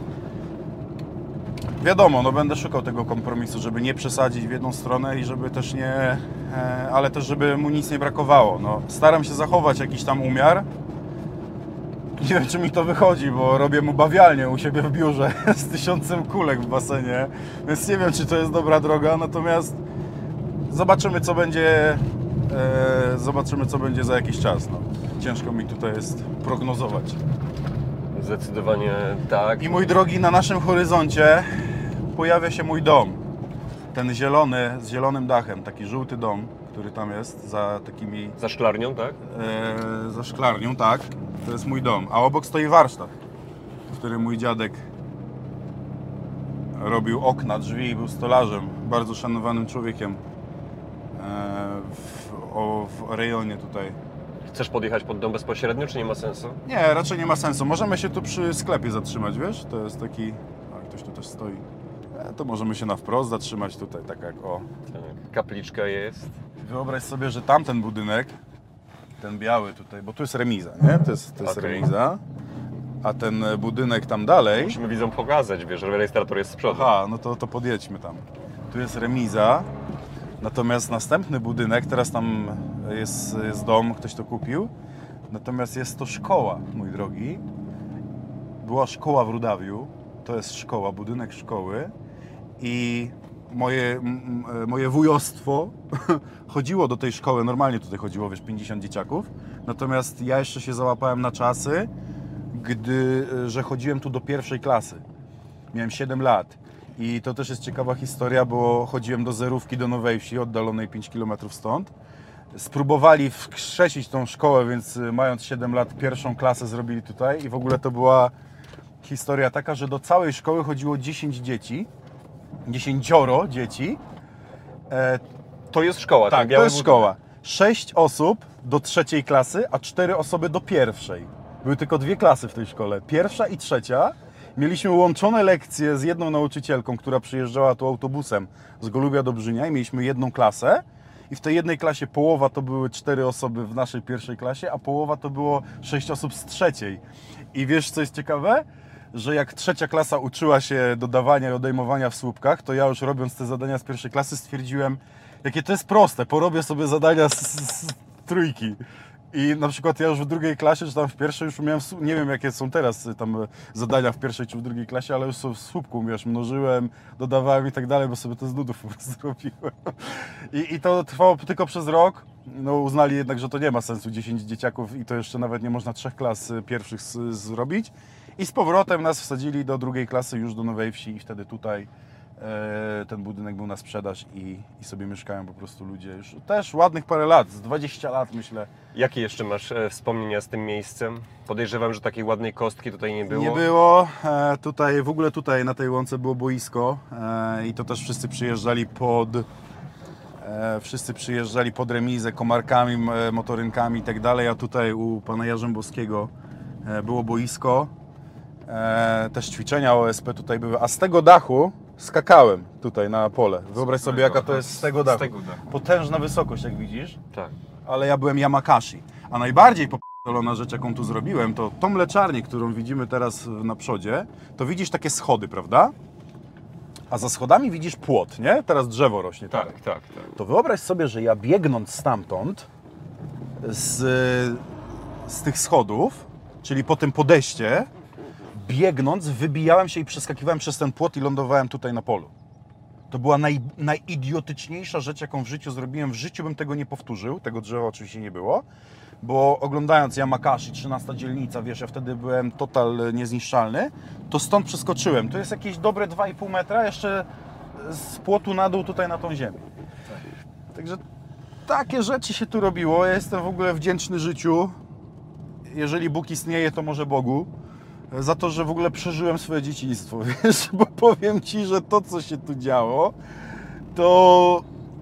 [SPEAKER 2] wiadomo, no będę szukał tego kompromisu, żeby nie przesadzić w jedną stronę i żeby też nie, ale też żeby mu nic nie brakowało. No, staram się zachować jakiś tam umiar. Nie wiem, czy mi to wychodzi, bo robię mu bawialnię u siebie w biurze z 1000 kulek w basenie, więc nie wiem, czy to jest dobra droga, natomiast zobaczymy, co będzie za jakiś czas. No. Ciężko mi tutaj jest prognozować.
[SPEAKER 1] Zdecydowanie tak.
[SPEAKER 2] I mój drogi, na naszym horyzoncie pojawia się mój dom. Ten zielony, z zielonym dachem, taki żółty dom, który tam jest za takimi...
[SPEAKER 1] Za szklarnią, tak?
[SPEAKER 2] Za szklarnią, tak. To jest mój dom. A obok stoi warsztat, w którym mój dziadek robił okna, drzwi i był stolarzem. Bardzo szanowanym człowiekiem w rejonie tutaj.
[SPEAKER 1] Chcesz podjechać pod dom bezpośrednio, czy nie ma sensu?
[SPEAKER 2] Nie, raczej nie ma sensu. Możemy się tu przy sklepie zatrzymać, wiesz? To jest taki... A, ktoś tu też stoi. To możemy się na wprost zatrzymać tutaj, tak jak o...
[SPEAKER 1] Tak, kapliczka jest.
[SPEAKER 2] Wyobraź sobie, że tamten budynek, ten biały tutaj, bo tu jest remiza, nie? To jest
[SPEAKER 1] Okej.
[SPEAKER 2] remiza. A ten budynek tam dalej...
[SPEAKER 1] Musimy widzom pokazać, wiesz, że rejestrator jest z przodu.
[SPEAKER 2] Aha, no to podjedźmy tam. Tu jest remiza, natomiast następny budynek, teraz tam jest dom, ktoś to kupił, natomiast jest to szkoła, mój drogi. Była szkoła w Rudawiu, to jest szkoła, budynek szkoły i moje wujostwo chodziło do tej szkoły, normalnie tutaj chodziło, wiesz, 50 dzieciaków, natomiast ja jeszcze się załapałem na czasy, że chodziłem tu do pierwszej klasy. Miałem 7 lat i to też jest ciekawa historia, bo chodziłem do zerówki do Nowej Wsi, oddalonej 5 km stąd. Spróbowali wskrzesić tą szkołę, więc mając 7 lat pierwszą klasę zrobili tutaj i w ogóle to była historia taka, że do całej szkoły chodziło 10 dzieci. 10 dzieci.
[SPEAKER 1] To jest szkoła, ten
[SPEAKER 2] Tak, to
[SPEAKER 1] biały
[SPEAKER 2] jest
[SPEAKER 1] budynek.
[SPEAKER 2] szkoła. 6 osób do trzeciej klasy, a 4 osoby do pierwszej. Były tylko 2 klasy w tej szkole. Pierwsza i trzecia. Mieliśmy łączone lekcje z jedną nauczycielką, która przyjeżdżała tu autobusem z Golubia do Brzynia i mieliśmy jedną klasę. I w tej jednej klasie połowa to były 4 osoby w naszej pierwszej klasie, a połowa to było 6 osób z trzeciej. I wiesz, co jest ciekawe? Że jak trzecia klasa uczyła się dodawania i odejmowania w słupkach, to ja już robiąc te zadania z pierwszej klasy stwierdziłem, jakie to jest proste, porobię sobie zadania z trójki. I na przykład ja już w drugiej klasie, czy tam w pierwszej już umiałem, nie wiem jakie są teraz tam zadania w pierwszej czy w drugiej klasie, ale już w słupku, wiesz, mnożyłem, dodawałem i tak dalej, bo sobie to z nudów po prostu robiłem. I to trwało tylko przez rok. No uznali jednak, że to nie ma sensu, 10 dzieciaków i to jeszcze nawet nie można 3 klas pierwszych zrobić. I z powrotem nas wsadzili do drugiej klasy już do Nowej Wsi i wtedy tutaj ten budynek był na sprzedaż i sobie mieszkają po prostu ludzie już też ładnych parę lat, z 20 lat myślę.
[SPEAKER 1] Jakie jeszcze masz wspomnienia z tym miejscem? Podejrzewam, że takiej ładnej kostki tutaj nie było.
[SPEAKER 2] Nie było. Tutaj, w ogóle tutaj na tej łące było boisko i to też wszyscy przyjeżdżali pod remizę komarkami, motorynkami i tak dalej, a tutaj u pana Jarzębowskiego było boisko. Też ćwiczenia OSP tutaj były, a z tego dachu skakałem tutaj na pole. Wyobraź sobie, jaka to jest z tego dachu. Potężna wysokość, jak widzisz.
[SPEAKER 1] Tak.
[SPEAKER 2] Ale ja byłem Yamakashi. A najbardziej popolona rzecz, jaką tu zrobiłem, to tą mleczarnię, którą widzimy teraz na przodzie, to widzisz takie schody, prawda? A za schodami widzisz płot, nie? Teraz drzewo rośnie.
[SPEAKER 1] Tak.
[SPEAKER 2] To wyobraź sobie, że ja biegnąc stamtąd, z tych schodów, czyli po tym podejście, biegnąc, wybijałem się i przeskakiwałem przez ten płot i lądowałem tutaj na polu. To była najidiotyczniejsza rzecz, jaką w życiu zrobiłem. W życiu bym tego nie powtórzył, tego drzewa oczywiście nie było, bo oglądając Yamakashi, 13 dzielnica, wiesz, ja wtedy byłem total niezniszczalny, to stąd przeskoczyłem. To jest jakieś dobre 2,5 metra, jeszcze z płotu na dół tutaj na tą ziemię. Także takie rzeczy się tu robiło. Ja jestem w ogóle wdzięczny życiu. Jeżeli Bóg istnieje, to może Bogu. Za to, że w ogóle przeżyłem swoje dzieciństwo, wiesz, bo powiem Ci, że to, co się tu działo, to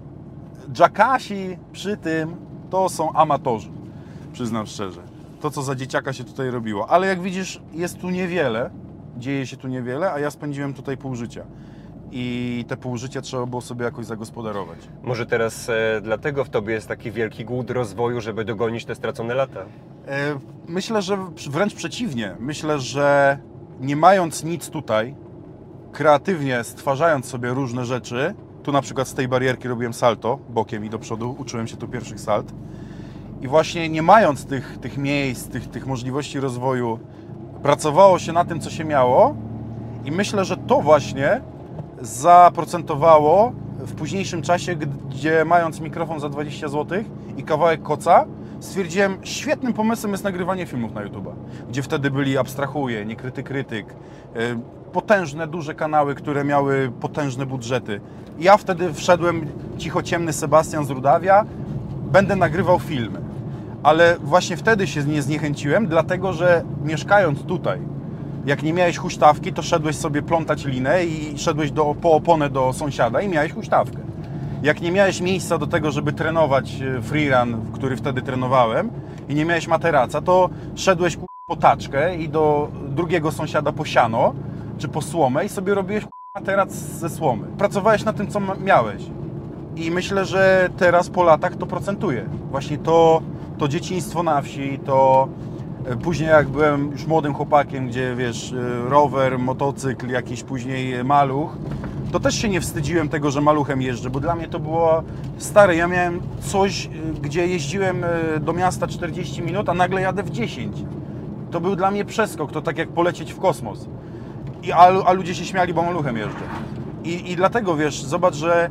[SPEAKER 2] Jackassy przy tym to są amatorzy, przyznam szczerze. To, co za dzieciaka się tutaj robiło. Ale jak widzisz, jest tu niewiele, dzieje się tu niewiele, a ja spędziłem tutaj pół życia. I te pół życia trzeba było sobie jakoś zagospodarować.
[SPEAKER 1] Może teraz dlatego w tobie jest taki wielki głód rozwoju, żeby dogonić te stracone lata?
[SPEAKER 2] Myślę, że wręcz przeciwnie. Myślę, że nie mając nic tutaj, kreatywnie stwarzając sobie różne rzeczy, tu na przykład z tej barierki robiłem salto bokiem i do przodu, uczyłem się tu pierwszych salt i właśnie nie mając tych miejsc, tych możliwości rozwoju, pracowało się na tym, co się miało i myślę, że to właśnie zaprocentowało w późniejszym czasie, gdzie mając mikrofon za 20 zł i kawałek koca, stwierdziłem, świetnym pomysłem jest nagrywanie filmów na YouTube'a, gdzie wtedy byli Abstrahuję, Niekryty Krytyk, potężne, duże kanały, które miały potężne budżety. I ja wtedy wszedłem, cichociemny Sebastian z Rudawia, będę nagrywał filmy. Ale właśnie wtedy się nie zniechęciłem, dlatego że mieszkając tutaj, jak nie miałeś huśtawki, to szedłeś sobie plątać linę i szedłeś po oponę do sąsiada i miałeś huśtawkę. Jak nie miałeś miejsca do tego, żeby trenować freerun, który wtedy trenowałem i nie miałeś materaca, to szedłeś po taczkę i do drugiego sąsiada po siano czy po słomę i sobie robiłeś materac ze słomy. Pracowałeś na tym, co miałeś. I myślę, że teraz po latach to procentuje. Właśnie to dzieciństwo na wsi, to później jak byłem już młodym chłopakiem, gdzie wiesz, rower, motocykl, jakiś później maluch, to też się nie wstydziłem tego, że maluchem jeżdżę, bo dla mnie to było stare. Ja miałem coś, gdzie jeździłem do miasta 40 minut, a nagle jadę w 10. To był dla mnie przeskok, to tak jak polecieć w kosmos. A ludzie się śmiali, bo maluchem jeżdżę. I dlatego wiesz, zobacz, że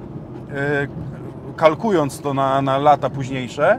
[SPEAKER 2] kalkując to na lata późniejsze,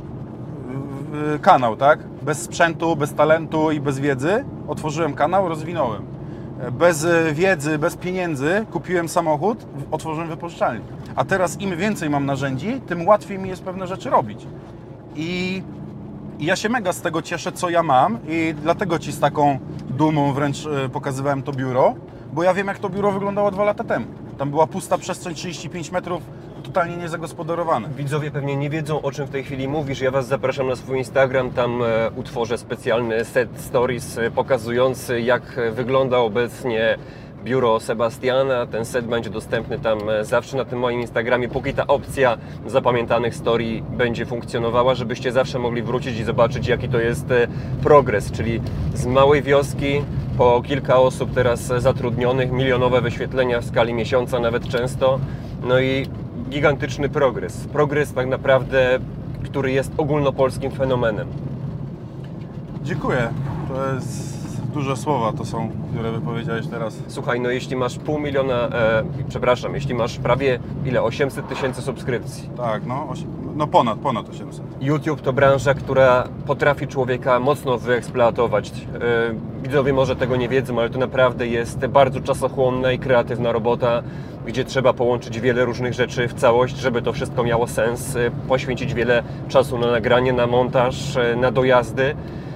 [SPEAKER 2] kanał, tak? Bez sprzętu, bez talentu i bez wiedzy otworzyłem kanał, rozwinąłem. Bez wiedzy, bez pieniędzy kupiłem samochód, otworzyłem wypożyczalnię. A teraz im więcej mam narzędzi, tym łatwiej mi jest pewne rzeczy robić. I ja się mega z tego cieszę, co ja mam i dlatego Ci z taką dumą wręcz pokazywałem to biuro, bo ja wiem, jak to biuro wyglądało 2 lata temu. Tam była pusta przestrzeń 35 metrów, totalnie niezagospodarowane.
[SPEAKER 1] Widzowie pewnie nie wiedzą, o czym w tej chwili mówisz. Ja Was zapraszam na swój Instagram, tam utworzę specjalny set stories pokazujący, jak wygląda obecnie biuro Sebastiana. Ten set będzie dostępny tam zawsze na tym moim Instagramie, póki ta opcja zapamiętanych story będzie funkcjonowała, żebyście zawsze mogli wrócić i zobaczyć, jaki to jest progres, czyli z małej wioski po kilka osób teraz zatrudnionych, milionowe wyświetlenia w skali miesiąca nawet często, no i gigantyczny progres. Progres tak naprawdę, który jest ogólnopolskim fenomenem.
[SPEAKER 2] Dziękuję. To jest duże słowa, to są, które wypowiedziałeś teraz.
[SPEAKER 1] Słuchaj, no jeśli masz 500 000, jeśli masz prawie 800 000 subskrypcji.
[SPEAKER 2] Tak, no ponad 800.
[SPEAKER 1] YouTube to branża, która potrafi człowieka mocno wyeksploatować. Widzowie może tego nie wiedzą, ale to naprawdę jest bardzo czasochłonna i kreatywna robota, gdzie trzeba połączyć wiele różnych rzeczy w całość, żeby to wszystko miało sens, poświęcić wiele czasu na nagranie, na montaż, na dojazdy.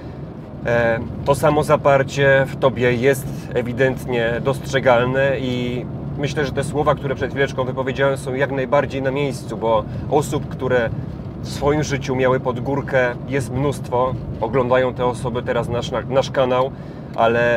[SPEAKER 1] To samo zaparcie w Tobie jest ewidentnie dostrzegalne i myślę, że te słowa, które przed chwileczką wypowiedziałem, są jak najbardziej na miejscu, bo osób, które w swoim życiu miały pod górkę, jest mnóstwo. Oglądają te osoby teraz nasz kanał, ale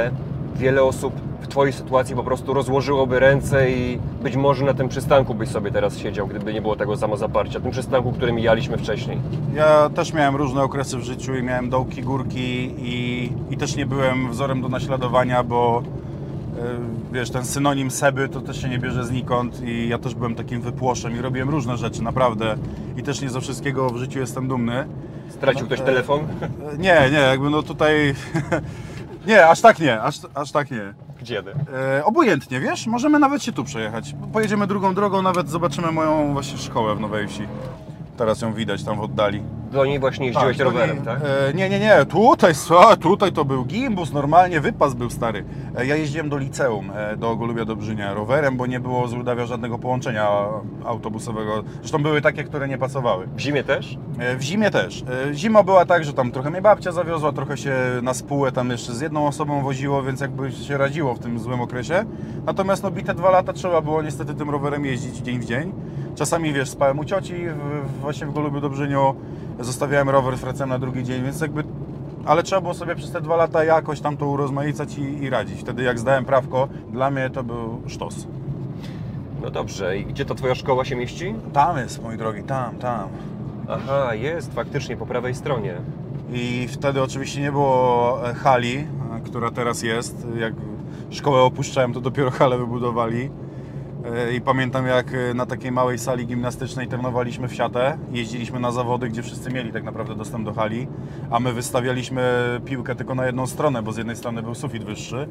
[SPEAKER 1] wiele osób w Twojej sytuacji po prostu rozłożyłoby ręce i być może na tym przystanku byś sobie teraz siedział, gdyby nie było tego samozaparcia, tym przystanku, który mijaliśmy wcześniej.
[SPEAKER 2] Ja też miałem różne okresy w życiu i miałem dołki, górki i też nie byłem wzorem do naśladowania, bo wiesz, ten synonim Seby to też się nie bierze znikąd i ja też byłem takim wypłoszem i robiłem różne rzeczy, naprawdę. I też nie ze wszystkiego w życiu jestem dumny.
[SPEAKER 1] Stracił ktoś telefon?
[SPEAKER 2] Nie, jakby no tutaj... Nie, aż tak nie, aż tak nie.
[SPEAKER 1] Gdzie?
[SPEAKER 2] Obojętnie, wiesz, możemy nawet się tu przejechać. Pojedziemy drugą drogą, nawet zobaczymy moją właśnie szkołę w Nowej Wsi. Teraz ją widać tam w oddali.
[SPEAKER 1] Do niej właśnie jeździłeś
[SPEAKER 2] to
[SPEAKER 1] rowerem, tak?
[SPEAKER 2] Nie, tutaj to był gimbus, normalnie wypas był stary. Ja jeździłem do liceum, do Golubia Dobrzynia rowerem, bo nie było z Rudawia żadnego połączenia autobusowego. Zresztą były takie, które nie pasowały.
[SPEAKER 1] W zimie też?
[SPEAKER 2] W zimie też. Zima była tak, że tam trochę mnie babcia zawiozła, trochę się na spółę tam jeszcze z jedną osobą woziło, więc jakby się radziło w tym złym okresie. Natomiast no bite 2 lata trzeba było niestety tym rowerem jeździć dzień w dzień. Czasami, wiesz, spałem u cioci właśnie w Golubiu Dobrzyniu, zostawiałem rower, wracałem na drugi dzień, więc jakby... Ale trzeba było sobie przez te 2 lata jakoś tam to urozmaicać i radzić. Wtedy jak zdałem prawko, dla mnie to był sztos.
[SPEAKER 1] No dobrze, i gdzie ta Twoja szkoła się mieści?
[SPEAKER 2] Tam jest, mój drogi, tam.
[SPEAKER 1] Aha, jest faktycznie po prawej stronie.
[SPEAKER 2] I wtedy oczywiście nie było hali, która teraz jest. Jak szkołę opuszczałem, to dopiero halę wybudowali. I pamiętam, jak na takiej małej sali gimnastycznej trenowaliśmy w siatę. Jeździliśmy na zawody, gdzie wszyscy mieli tak naprawdę dostęp do hali, a my wystawialiśmy piłkę tylko na jedną stronę, bo z jednej strony był sufit wyższy.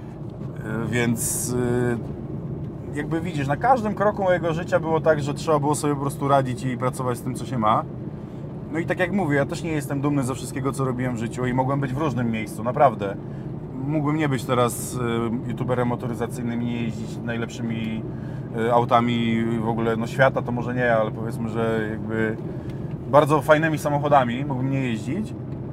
[SPEAKER 2] Więc jakby widzisz, na każdym kroku mojego życia było tak, że trzeba było sobie po prostu radzić i pracować z tym, co się ma. No i tak jak mówię, ja też nie jestem dumny ze wszystkiego, co robiłem w życiu i mogłem być w różnym miejscu, naprawdę. Mógłbym nie być teraz youtuberem motoryzacyjnym, nie jeździć najlepszymi autami w ogóle no świata, to może nie, ale powiedzmy, że jakby bardzo fajnymi samochodami mógłbym nie jeździć,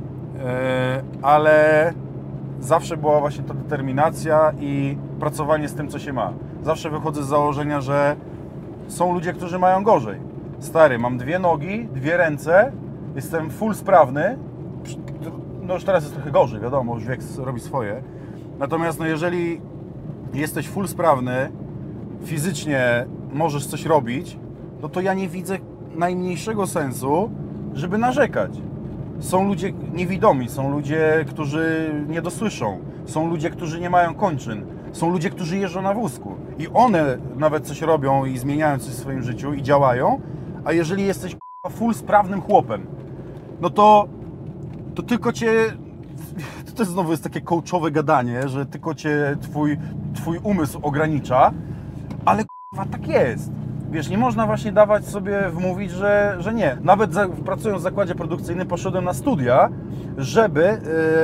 [SPEAKER 2] ale zawsze była właśnie ta determinacja i pracowanie z tym, co się ma. Zawsze wychodzę z założenia, że są ludzie, którzy mają gorzej. Stary, mam 2 nogi, 2 ręce, jestem full sprawny. No już teraz jest trochę gorzej, wiadomo, już wiek robi swoje. Natomiast no jeżeli jesteś full sprawny, fizycznie możesz coś robić, no to ja nie widzę najmniejszego sensu, żeby narzekać. Są ludzie niewidomi, są ludzie, którzy nie dosłyszą, są ludzie, którzy nie mają kończyn, są ludzie, którzy jeżdżą na wózku i one nawet coś robią i zmieniają coś w swoim życiu i działają, a jeżeli jesteś full sprawnym chłopem, no to tylko cię... To znowu jest takie coachowe gadanie, że tylko cię twój umysł ogranicza, ale tak jest. Wiesz, nie można właśnie dawać sobie wmówić, że nie. Nawet pracując w zakładzie produkcyjnym poszedłem na studia, żeby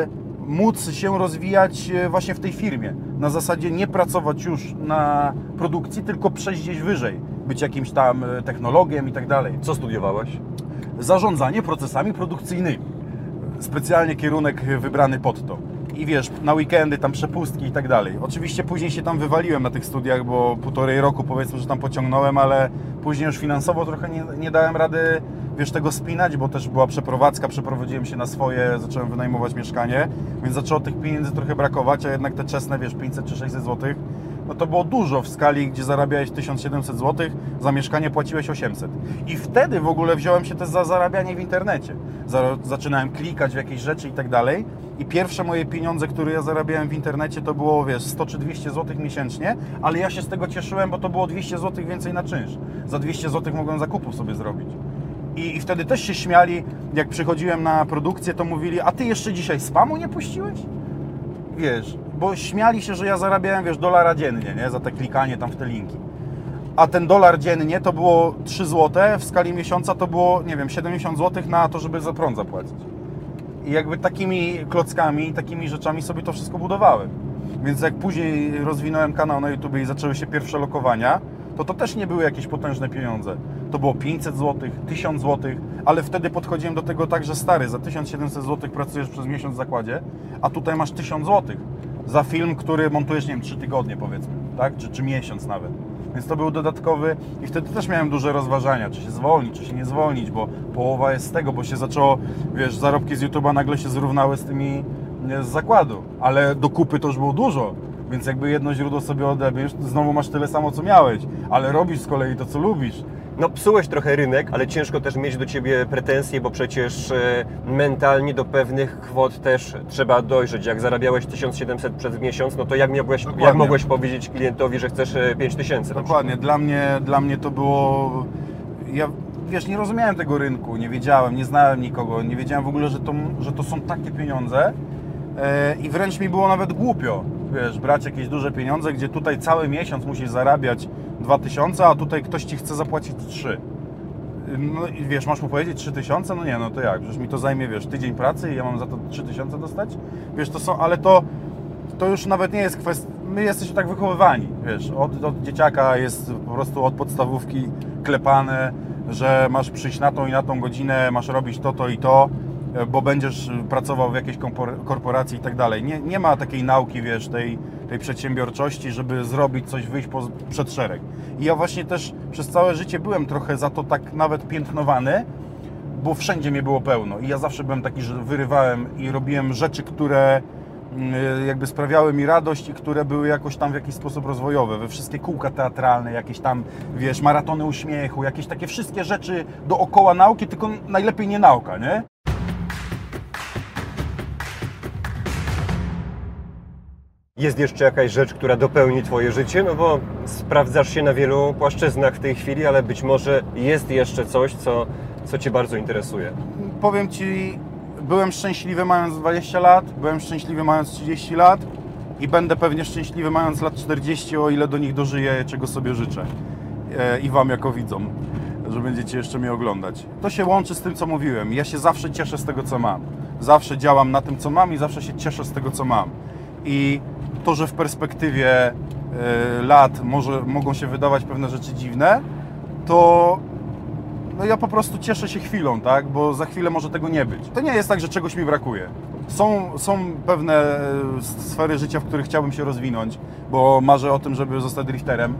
[SPEAKER 2] móc się rozwijać właśnie w tej firmie. Na zasadzie nie pracować już na produkcji, tylko przejść gdzieś wyżej. Być jakimś tam technologiem i tak dalej.
[SPEAKER 1] Co studiowałeś?
[SPEAKER 2] Zarządzanie procesami produkcyjnymi. Specjalnie kierunek wybrany pod to. I wiesz, na weekendy, tam przepustki i tak dalej. Oczywiście później się tam wywaliłem na tych studiach, bo 1,5 roku powiedzmy, że tam pociągnąłem, ale później już finansowo trochę nie dałem rady, wiesz, tego spinać, bo też była przeprowadzka, przeprowadziłem się na swoje, zacząłem wynajmować mieszkanie, więc zaczęło tych pieniędzy trochę brakować, a jednak te czesne, wiesz, 500 czy 600 zł, no to było dużo w skali, gdzie zarabiałeś 1700 zł, za mieszkanie płaciłeś 800. I wtedy w ogóle wziąłem się też za zarabianie w internecie. Zaczynałem klikać w jakieś rzeczy i tak dalej. I pierwsze moje pieniądze, które ja zarabiałem w internecie, to było, wiesz, 100 czy 200 zł miesięcznie, ale ja się z tego cieszyłem, bo to było 200 zł więcej na czynsz. Za 200 zł mogłem zakupów sobie zrobić. I wtedy też się śmiali, jak przychodziłem na produkcję, to mówili, a ty jeszcze dzisiaj spamu nie puściłeś? Wiesz, bo śmiali się, że ja zarabiałem, wiesz, $1 dziennie, nie? Za te klikanie tam w te linki. A ten $1 dziennie to było 3 zł, w skali miesiąca to było, nie wiem, 70 zł na to, żeby za prąd zapłacić. I jakby takimi klockami, takimi rzeczami sobie to wszystko budowałem. Więc jak później rozwinąłem kanał na YouTube i zaczęły się pierwsze lokowania, to też nie były jakieś potężne pieniądze. To było 500 zł, 1000 zł, ale wtedy podchodziłem do tego tak, że stary, za 1700 zł pracujesz przez miesiąc w zakładzie, a tutaj masz 1000 zł za film, który montujesz, nie wiem, 3 tygodnie powiedzmy, tak? Czy miesiąc nawet. Więc to był dodatkowy i wtedy też miałem duże rozważania, czy się zwolnić, czy się nie zwolnić, bo połowa jest z tego, bo się zaczęło, wiesz, zarobki z YouTube'a nagle się zrównały z tymi z zakładu, ale do kupy to już było dużo, więc jakby jedno źródło sobie odebiesz, to znowu masz tyle samo, co miałeś, ale robisz z kolei to, co lubisz.
[SPEAKER 1] No psułeś trochę rynek, ale ciężko też mieć do Ciebie pretensje, bo przecież mentalnie do pewnych kwot też trzeba dojrzeć. Jak zarabiałeś 1700 przez miesiąc, no to jak mogłeś powiedzieć klientowi, że chcesz 5000?
[SPEAKER 2] Dokładnie, dla mnie to było... Ja, wiesz, nie rozumiałem tego rynku, nie wiedziałem, nie znałem nikogo, nie wiedziałem w ogóle, że to są takie pieniądze i wręcz mi było nawet głupio, wiesz, brać jakieś duże pieniądze, gdzie tutaj cały miesiąc musisz zarabiać 2000, a tutaj ktoś Ci chce zapłacić 3. No i wiesz, masz mu powiedzieć 3000? No nie, no to jak? Przecież mi to zajmie, wiesz, tydzień pracy i ja mam za to 3000 dostać? Wiesz, to są, ale to już nawet nie jest kwestia, my jesteśmy tak wychowywani, wiesz, od dzieciaka jest po prostu od podstawówki klepane, że masz przyjść na tą i na tą godzinę, masz robić to i to, bo będziesz pracował w jakiejś korporacji i tak dalej. Nie ma takiej nauki, wiesz, tej przedsiębiorczości, żeby zrobić coś, wyjść przed szereg. I ja właśnie też przez całe życie byłem trochę za to tak nawet piętnowany, bo wszędzie mnie było pełno i ja zawsze byłem taki, że wyrywałem i robiłem rzeczy, które jakby sprawiały mi radość i które były jakoś tam w jakiś sposób rozwojowe. We wszystkie kółka teatralne, jakieś tam, wiesz, maratony uśmiechu, jakieś takie wszystkie rzeczy dookoła nauki, tylko najlepiej nie nauka, nie?
[SPEAKER 1] Jest jeszcze jakaś rzecz, która dopełni Twoje życie? No bo sprawdzasz się na wielu płaszczyznach w tej chwili, ale być może jest jeszcze coś, co Cię bardzo interesuje.
[SPEAKER 2] Powiem Ci, byłem szczęśliwy mając 20 lat, byłem szczęśliwy mając 30 lat i będę pewnie szczęśliwy mając lat 40, o ile do nich dożyję, czego sobie życzę. I Wam jako widzom, że będziecie jeszcze mnie oglądać. To się łączy z tym, co mówiłem. Ja się zawsze cieszę z tego, co mam. Zawsze działam na tym, co mam i zawsze się cieszę z tego, co mam. I to, że w perspektywie lat mogą się wydawać pewne rzeczy dziwne, to no ja po prostu cieszę się chwilą, tak? Bo za chwilę może tego nie być. To nie jest tak, że czegoś mi brakuje. Są pewne sfery życia, w których chciałbym się rozwinąć, bo marzę o tym, żeby zostać drifterem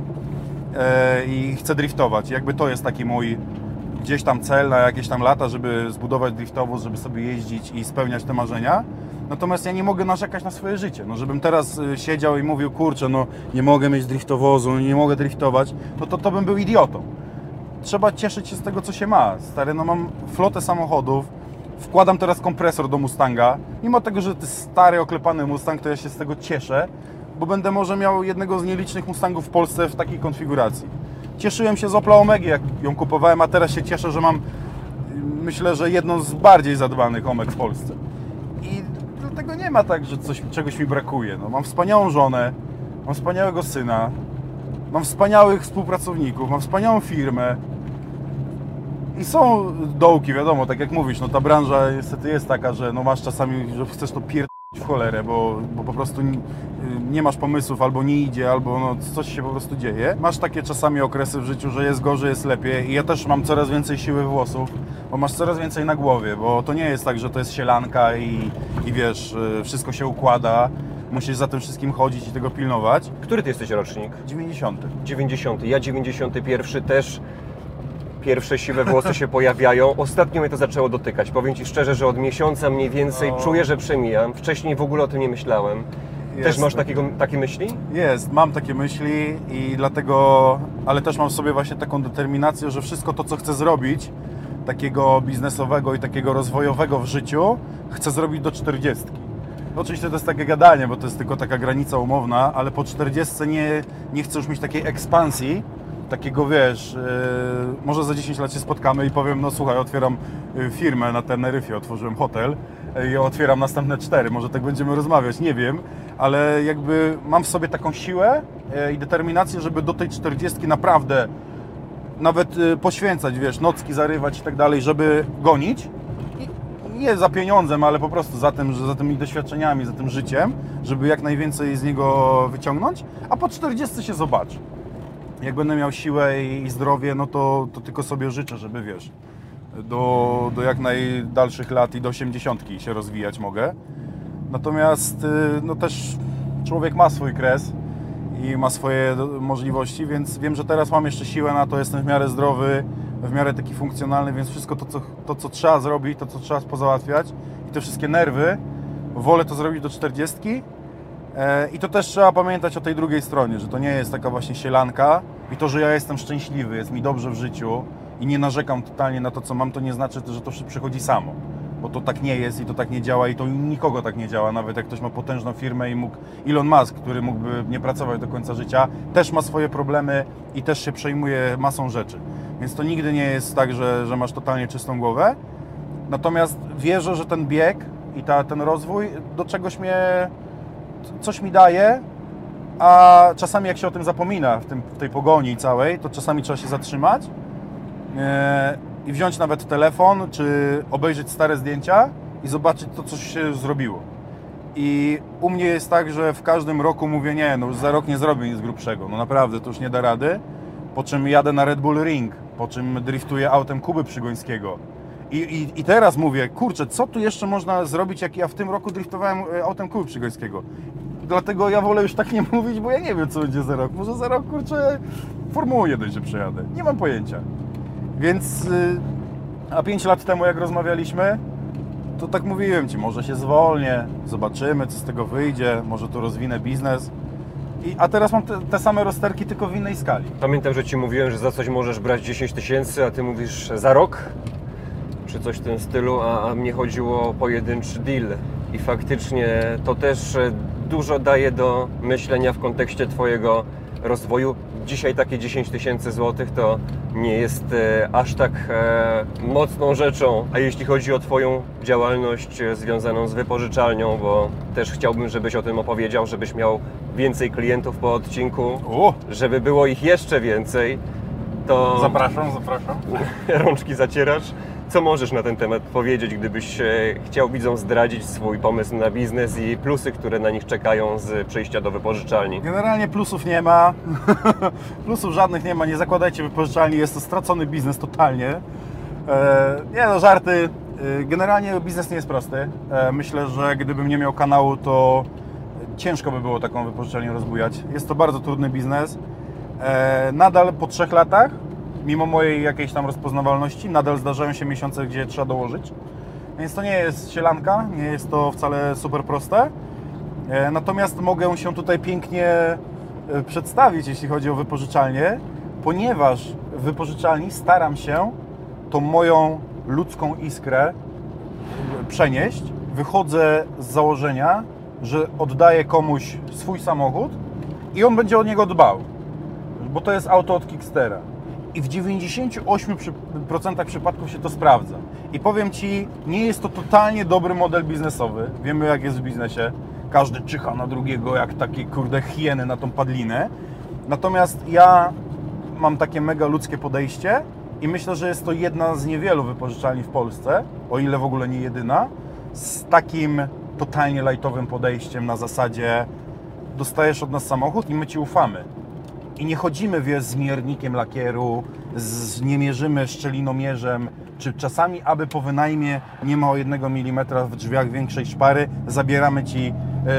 [SPEAKER 2] i chcę driftować. Jakby to jest taki mój gdzieś tam cel na jakieś tam lata, żeby zbudować driftowóz, żeby sobie jeździć i spełniać te marzenia. Natomiast ja nie mogę narzekać na swoje życie. No, żebym teraz siedział i mówił, kurczę, no nie mogę mieć driftowozu, nie mogę driftować, to bym był idiotą. Trzeba cieszyć się z tego, co się ma. Stary, no mam flotę samochodów, wkładam teraz kompresor do Mustanga. Mimo tego, że to jest stary, oklepany Mustang, to ja się z tego cieszę, bo będę może miał jednego z nielicznych Mustangów w Polsce w takiej konfiguracji. Cieszyłem się z Opla Omegi, jak ją kupowałem, a teraz się cieszę, że mam, myślę, że jedną z bardziej zadbanych Omeg w Polsce. I dlatego nie ma tak, że czegoś mi brakuje. No, mam wspaniałą żonę, mam wspaniałego syna, mam wspaniałych współpracowników, mam wspaniałą firmę. I są dołki, wiadomo, tak jak mówisz, no ta branża niestety jest taka, że no masz czasami, że chcesz to pierdolić w cholerę, bo po prostu nie masz pomysłów, albo nie idzie, albo no coś się po prostu dzieje. Masz takie czasami okresy w życiu, że jest gorzej, jest lepiej i ja też mam coraz więcej siły włosów, bo masz coraz więcej na głowie, bo to nie jest tak, że to jest sielanka i wiesz, wszystko się układa. Musisz za tym wszystkim chodzić i tego pilnować.
[SPEAKER 1] Który Ty jesteś rocznik?
[SPEAKER 2] 90.
[SPEAKER 1] 90. Ja 91 też. Pierwsze siwe włosy się pojawiają. Ostatnio mnie to zaczęło dotykać. Powiem Ci szczerze, że od miesiąca mniej więcej czuję, że przemijam. Wcześniej w ogóle o tym nie myślałem. Też masz takie myśli?
[SPEAKER 2] Jest, mam takie myśli i dlatego, ale też mam w sobie właśnie taką determinację, że wszystko to, co chcę zrobić, takiego biznesowego i takiego rozwojowego w życiu, chcę zrobić do 40. Oczywiście to jest takie gadanie, bo to jest tylko taka granica umowna, ale po 40 nie chcę już mieć takiej ekspansji, takiego, wiesz, może za 10 lat się spotkamy i powiem, no słuchaj, otwieram firmę na Teneryfie, otworzyłem hotel i otwieram następne 4, może tak będziemy rozmawiać, nie wiem, ale jakby mam w sobie taką siłę i determinację, żeby do tej 40 naprawdę nawet poświęcać, wiesz, nocki zarywać i tak dalej, żeby gonić. Nie za pieniądzem, ale po prostu za tymi doświadczeniami, za tym życiem, żeby jak najwięcej z niego wyciągnąć, a po 40 się zobaczy. Jak będę miał siłę i zdrowie, no to tylko sobie życzę, żeby, wiesz, do jak najdalszych lat i do 80 się rozwijać mogę. Natomiast no też człowiek ma swój kres i ma swoje możliwości, więc wiem, że teraz mam jeszcze siłę na to, jestem w miarę zdrowy, w miarę taki funkcjonalny, więc wszystko to, co trzeba zrobić, to, co trzeba pozałatwiać i te wszystkie nerwy, wolę to zrobić do 40. I to też trzeba pamiętać o tej drugiej stronie, że to nie jest taka właśnie sielanka i to, że ja jestem szczęśliwy, jest mi dobrze w życiu i nie narzekam totalnie na to, co mam, to nie znaczy, że to przychodzi samo. Bo to tak nie jest i to tak nie działa i to nikogo tak nie działa. Nawet jak ktoś ma potężną firmę i Elon Musk, który mógłby nie pracować do końca życia, też ma swoje problemy i też się przejmuje masą rzeczy. Więc to nigdy nie jest tak, że masz totalnie czystą głowę. Natomiast wierzę, że ten bieg i ten rozwój do czegoś coś mi daje, a czasami jak się o tym zapomina w tej pogoni całej, to czasami trzeba się zatrzymać i wziąć nawet telefon, czy obejrzeć stare zdjęcia i zobaczyć to, co się zrobiło. I u mnie jest tak, że w każdym roku mówię, nie, no już za rok nie zrobię nic grubszego, no naprawdę, to już nie da rady. Po czym jadę na Red Bull Ring, po czym driftuję autem Kuby Przygońskiego. I teraz mówię, kurczę, co tu jeszcze można zrobić, jak ja w tym roku driftowałem autem Kuby Przygońskiego. Dlatego ja wolę już tak nie mówić, bo ja nie wiem, co będzie za rok. Może za rok, kurczę, Formułą 1 się przejadę. Nie mam pojęcia. Więc, a 5 lat temu, jak rozmawialiśmy, to tak mówiłem Ci, może się zwolnię, zobaczymy, co z tego wyjdzie, może tu rozwinę biznes. A teraz mam te same rozterki, tylko w innej skali.
[SPEAKER 1] Pamiętam, że Ci mówiłem, że za coś możesz brać 10 000, a Ty mówisz za rok? Czy coś w tym stylu, a mnie chodziło o pojedynczy deal. I faktycznie to też dużo daje do myślenia w kontekście Twojego rozwoju. Dzisiaj takie 10 000 złotych to nie jest aż tak mocną rzeczą. A jeśli chodzi o Twoją działalność związaną z wypożyczalnią, bo też chciałbym, żebyś o tym opowiedział, żebyś miał więcej klientów po odcinku, żeby było ich jeszcze więcej, to...
[SPEAKER 2] Zapraszam.
[SPEAKER 1] Rączki zacierasz. Co możesz na ten temat powiedzieć, gdybyś chciał widzom zdradzić swój pomysł na biznes i plusy, które na nich czekają z przejścia do wypożyczalni?
[SPEAKER 2] Generalnie plusów nie ma. Plusów żadnych nie ma. Nie zakładajcie wypożyczalni. Jest to stracony biznes totalnie. Nie no, żarty. Generalnie biznes nie jest prosty. Myślę, że gdybym nie miał kanału, to ciężko by było taką wypożyczalnię rozbujać. Jest to bardzo trudny biznes. Nadal po 3 latach, mimo mojej jakiejś tam rozpoznawalności, nadal zdarzają się miesiące, gdzie trzeba dołożyć. Więc to nie jest sielanka, nie jest to wcale super proste. Natomiast mogę się tutaj pięknie przedstawić, jeśli chodzi o wypożyczalnię, ponieważ w wypożyczalni staram się tą moją ludzką iskrę przenieść. Wychodzę z założenia, że oddaję komuś swój samochód i on będzie o niego dbał, bo to jest auto od Kickstera. I w 98% przypadków się to sprawdza. I powiem Ci, nie jest to totalnie dobry model biznesowy. Wiemy, jak jest w biznesie. Każdy czyha na drugiego, jak takie kurde hieny na tą padlinę. Natomiast ja mam takie mega ludzkie podejście i myślę, że jest to jedna z niewielu wypożyczalni w Polsce, o ile w ogóle nie jedyna, z takim totalnie lajtowym podejściem na zasadzie dostajesz od nas samochód i my Ci ufamy. I nie chodzimy, wiesz, z miernikiem lakieru, nie mierzymy szczelinomierzem, czy czasami, aby po wynajmie nie ma o 1 mm w drzwiach większej szpary, zabieramy Ci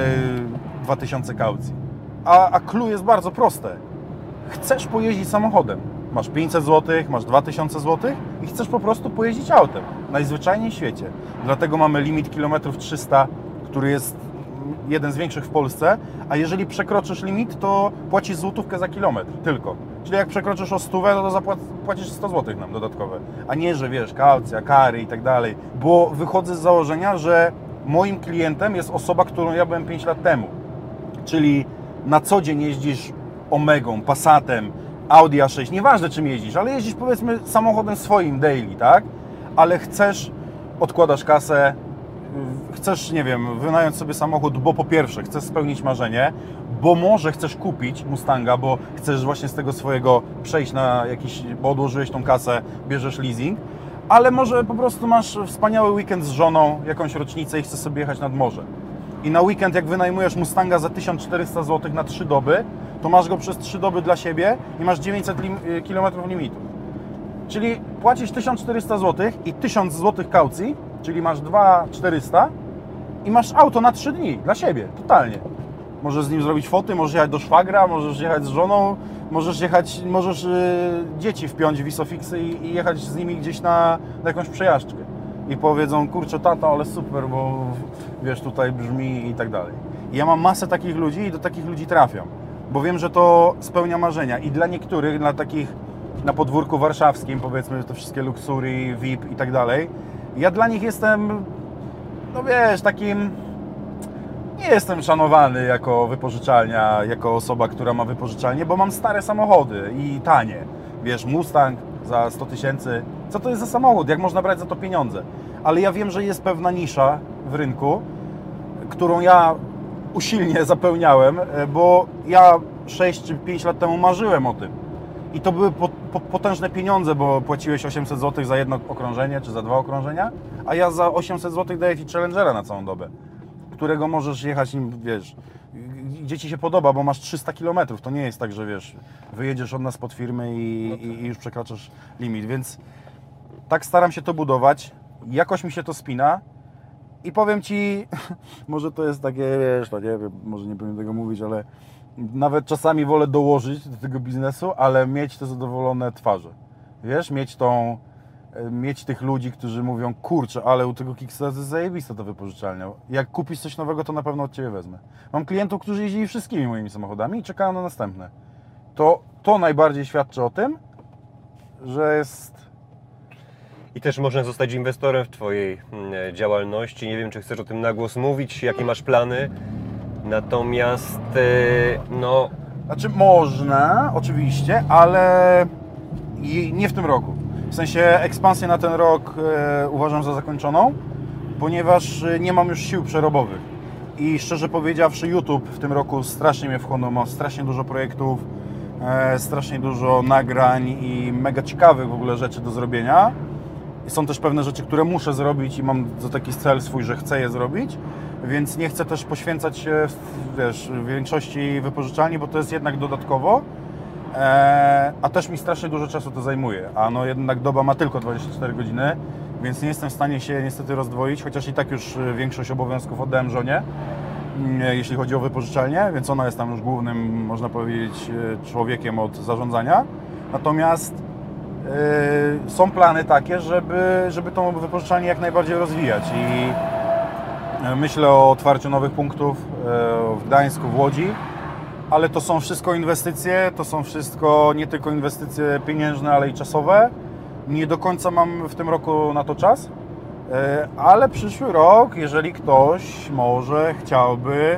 [SPEAKER 2] 2000 kaucji. A clue jest bardzo proste. Chcesz pojeździć samochodem. Masz 500 zł, masz 2000 zł i chcesz po prostu pojeździć autem. Najzwyczajniej w świecie. Dlatego mamy limit kilometrów 300, który jest jeden z większych w Polsce, a jeżeli przekroczysz limit, to płacisz złotówkę za kilometr tylko. Czyli jak przekroczysz o 100, to płacisz 100 zł nam dodatkowe. A nie, że wiesz, kaucja, kary i tak dalej. Bo wychodzę z założenia, że moim klientem jest osoba, którą ja byłem 5 lat temu. Czyli na co dzień jeździsz Omegą, Passatem, Audi A6, nieważne czym jeździsz, ale jeździsz powiedzmy samochodem swoim daily, tak? Ale odkładasz kasę, chcesz, nie wiem, wynająć sobie samochód, bo po pierwsze chcesz spełnić marzenie, bo może chcesz kupić Mustanga, bo chcesz właśnie z tego swojego przejść na jakiś, bo odłożyłeś tą kasę, bierzesz leasing, ale może po prostu masz wspaniały weekend z żoną, jakąś rocznicę i chcesz sobie jechać nad morze. I na weekend, jak wynajmujesz Mustanga za 1400 zł na 3 doby, to masz go przez 3 doby dla siebie i masz 900 km limitu. Czyli płacisz 1400 zł i 1000 zł kaucji, czyli masz 2400 i masz auto na 3 dni dla siebie, totalnie. Możesz z nim zrobić foty, możesz jechać do szwagra, możesz jechać z żoną, możesz dzieci wpiąć w Isofixy i jechać z nimi gdzieś na jakąś przejażdżkę. i powiedzą, kurczę tata, ale super, bo wiesz, tutaj brzmi i tak dalej. I ja mam masę takich ludzi i do takich ludzi trafiam, bo wiem, że to spełnia marzenia i dla niektórych, dla takich na podwórku warszawskim, powiedzmy, te wszystkie Luxury, VIP i tak dalej, ja dla nich jestem, no wiesz, takim, nie jestem szanowany jako wypożyczalnia, jako osoba, która ma wypożyczalnię, bo mam stare samochody i tanie. Wiesz, Mustang za 100 000, co to jest za samochód, jak można brać za to pieniądze? Ale ja wiem, że jest pewna nisza w rynku, którą ja usilnie zapełniałem, bo ja 6 czy 5 lat temu marzyłem o tym. I to były potężne pieniądze, bo płaciłeś 800 zł za jedno okrążenie, czy za 2 okrążenia, a ja za 800 zł daję Ci Challengera na całą dobę, którego możesz jechać nim, wiesz, gdzie Ci się podoba, bo masz 300 km. To nie jest tak, że wiesz, wyjedziesz od nas pod firmy i już przekraczasz limit, więc tak staram się to budować, jakoś mi się to spina i powiem Ci, może to jest takie, wiesz, no nie wiem, może nie powinien tego mówić, ale nawet czasami wolę dołożyć do tego biznesu, ale mieć te zadowolone twarze. Wiesz, mieć tych ludzi, którzy mówią, kurczę, ale u tego Kickstartera jest zajebista ta wypożyczalnia. Jak kupisz coś nowego, to na pewno od Ciebie wezmę. Mam klientów, którzy jeździli wszystkimi moimi samochodami i czekają na następne. To najbardziej świadczy o tym, że jest...
[SPEAKER 1] I też można zostać inwestorem w Twojej działalności. Nie wiem, czy chcesz o tym na głos mówić, jakie masz plany. Natomiast, no...
[SPEAKER 2] Znaczy można, oczywiście, ale nie w tym roku. W sensie ekspansję na ten rok uważam za zakończoną, ponieważ nie mam już sił przerobowych. I szczerze powiedziawszy, YouTube w tym roku strasznie mnie wchłonął. Mam strasznie dużo projektów, strasznie dużo nagrań i mega ciekawych w ogóle rzeczy do zrobienia. Są też pewne rzeczy, które muszę zrobić i mam za taki cel swój, że chcę je zrobić, więc nie chcę też poświęcać się, wiesz, w większości wypożyczalni, bo to jest jednak dodatkowo, a też mi strasznie dużo czasu to zajmuje, a no jednak doba ma tylko 24 godziny, więc nie jestem w stanie się niestety rozdwoić, chociaż i tak już większość obowiązków oddałem żonie, jeśli chodzi o wypożyczalnię, więc ona jest tam już głównym, można powiedzieć, człowiekiem od zarządzania. Natomiast są plany takie, żeby tą wypożyczalnię jak najbardziej rozwijać i myślę o otwarciu nowych punktów w Gdańsku, w Łodzi, ale to są wszystko inwestycje, to są wszystko nie tylko inwestycje pieniężne, ale i czasowe. Nie do końca mam w tym roku na to czas, ale przyszły rok, jeżeli ktoś może chciałby,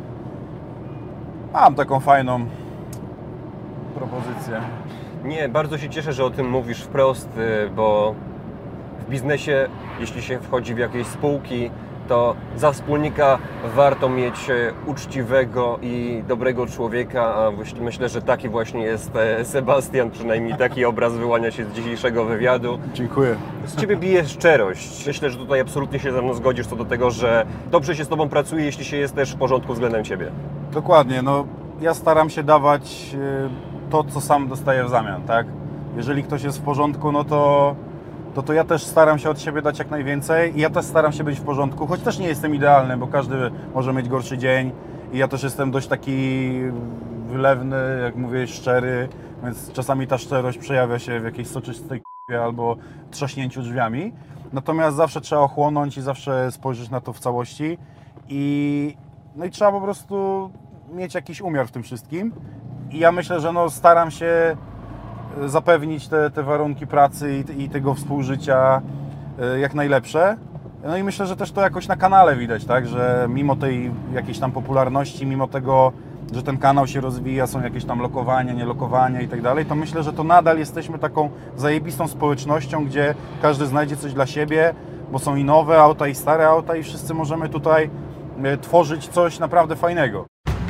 [SPEAKER 2] mam taką fajną propozycję.
[SPEAKER 1] Nie, bardzo się cieszę, że o tym mówisz wprost, bo w biznesie, jeśli się wchodzi w jakieś spółki, to za wspólnika warto mieć uczciwego i dobrego człowieka, a myślę, że taki właśnie jest Sebastian, przynajmniej taki obraz wyłania się z dzisiejszego wywiadu.
[SPEAKER 2] Dziękuję.
[SPEAKER 1] Z Ciebie bije szczerość. Myślę, że tutaj absolutnie się ze mną zgodzisz co do tego, że dobrze się z Tobą pracuje, jeśli się jest też w porządku względem Ciebie.
[SPEAKER 2] Dokładnie, no ja staram się dawać to, co sam dostaję w zamian, tak? Jeżeli ktoś jest w porządku, no to ja też staram się od siebie dać jak najwięcej i ja też staram się być w porządku, choć też nie jestem idealny, bo każdy może mieć gorszy dzień i ja też jestem dość taki wylewny, jak mówię, szczery, więc czasami ta szczerość przejawia się w jakiejś soczystej k***ie albo trzaśnięciu drzwiami. Natomiast zawsze trzeba ochłonąć i zawsze spojrzeć na to w całości no i trzeba po prostu mieć jakiś umiar w tym wszystkim i ja myślę, że no staram się zapewnić te warunki pracy i tego współżycia jak najlepsze. No i myślę, że też to jakoś na kanale widać, tak, że mimo tej jakiejś tam popularności, mimo tego, że ten kanał się rozwija, są jakieś tam lokowania, nielokowania i tak dalej, to myślę, że to nadal jesteśmy taką zajebistą społecznością, gdzie każdy znajdzie coś dla siebie, bo są i nowe auta, i stare auta i wszyscy możemy tutaj tworzyć coś naprawdę fajnego.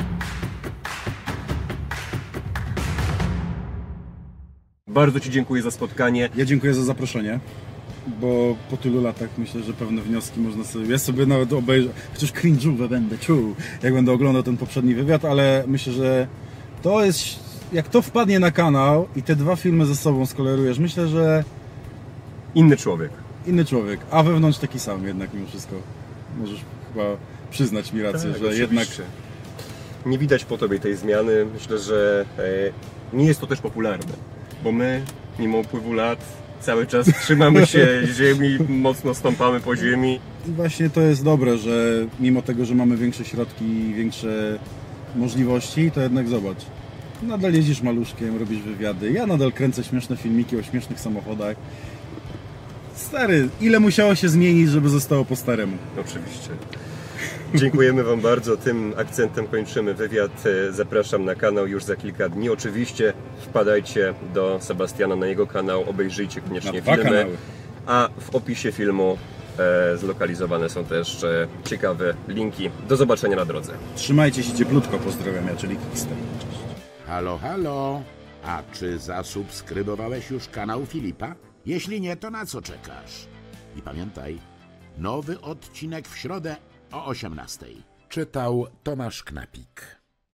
[SPEAKER 1] Bardzo Ci dziękuję za spotkanie.
[SPEAKER 2] Ja dziękuję za zaproszenie, bo po tylu latach myślę, że pewne wnioski można sobie... Ja sobie nawet obejrzę, chociaż cringe'owe będę czuł, jak będę oglądał ten poprzedni wywiad, ale myślę, że to jest... Jak to wpadnie na kanał i te dwa filmy ze sobą skolerujesz, myślę, że...
[SPEAKER 1] Inny człowiek.
[SPEAKER 2] Inny człowiek, a wewnątrz taki sam jednak mimo wszystko. Możesz chyba przyznać mi rację,
[SPEAKER 1] Tak,
[SPEAKER 2] że
[SPEAKER 1] oczywiście.
[SPEAKER 2] jednak...
[SPEAKER 1] Nie widać po Tobie tej zmiany. Myślę, że nie jest to też popularne, bo my, mimo upływu lat, Cały czas trzymamy się ziemi, mocno stąpamy po ziemi.
[SPEAKER 2] I właśnie to jest dobre, że mimo tego, że mamy większe środki i większe możliwości, to jednak zobacz. Nadal jeździsz maluszkiem, robisz wywiady. Ja nadal kręcę śmieszne filmiki o śmiesznych samochodach. Stary, ile musiało się zmienić, żeby zostało po staremu?
[SPEAKER 1] Oczywiście. Dziękujemy Wam bardzo. Tym akcentem kończymy wywiad. Zapraszam na kanał już za kilka dni. Oczywiście wpadajcie do Sebastiana na jego kanał, obejrzyjcie koniecznie
[SPEAKER 2] Na dwa
[SPEAKER 1] filmy.
[SPEAKER 2] kanały.
[SPEAKER 1] A w opisie filmu zlokalizowane są też ciekawe linki. Do zobaczenia na drodze.
[SPEAKER 2] Trzymajcie się cieplutko, pozdrawiam ja, czyli Kikster.
[SPEAKER 3] Halo, halo. A czy zasubskrybowałeś już kanał Filipa? Jeśli nie, to na co czekasz? I pamiętaj, nowy odcinek w środę o 18:00. Czytał Tomasz Knapik.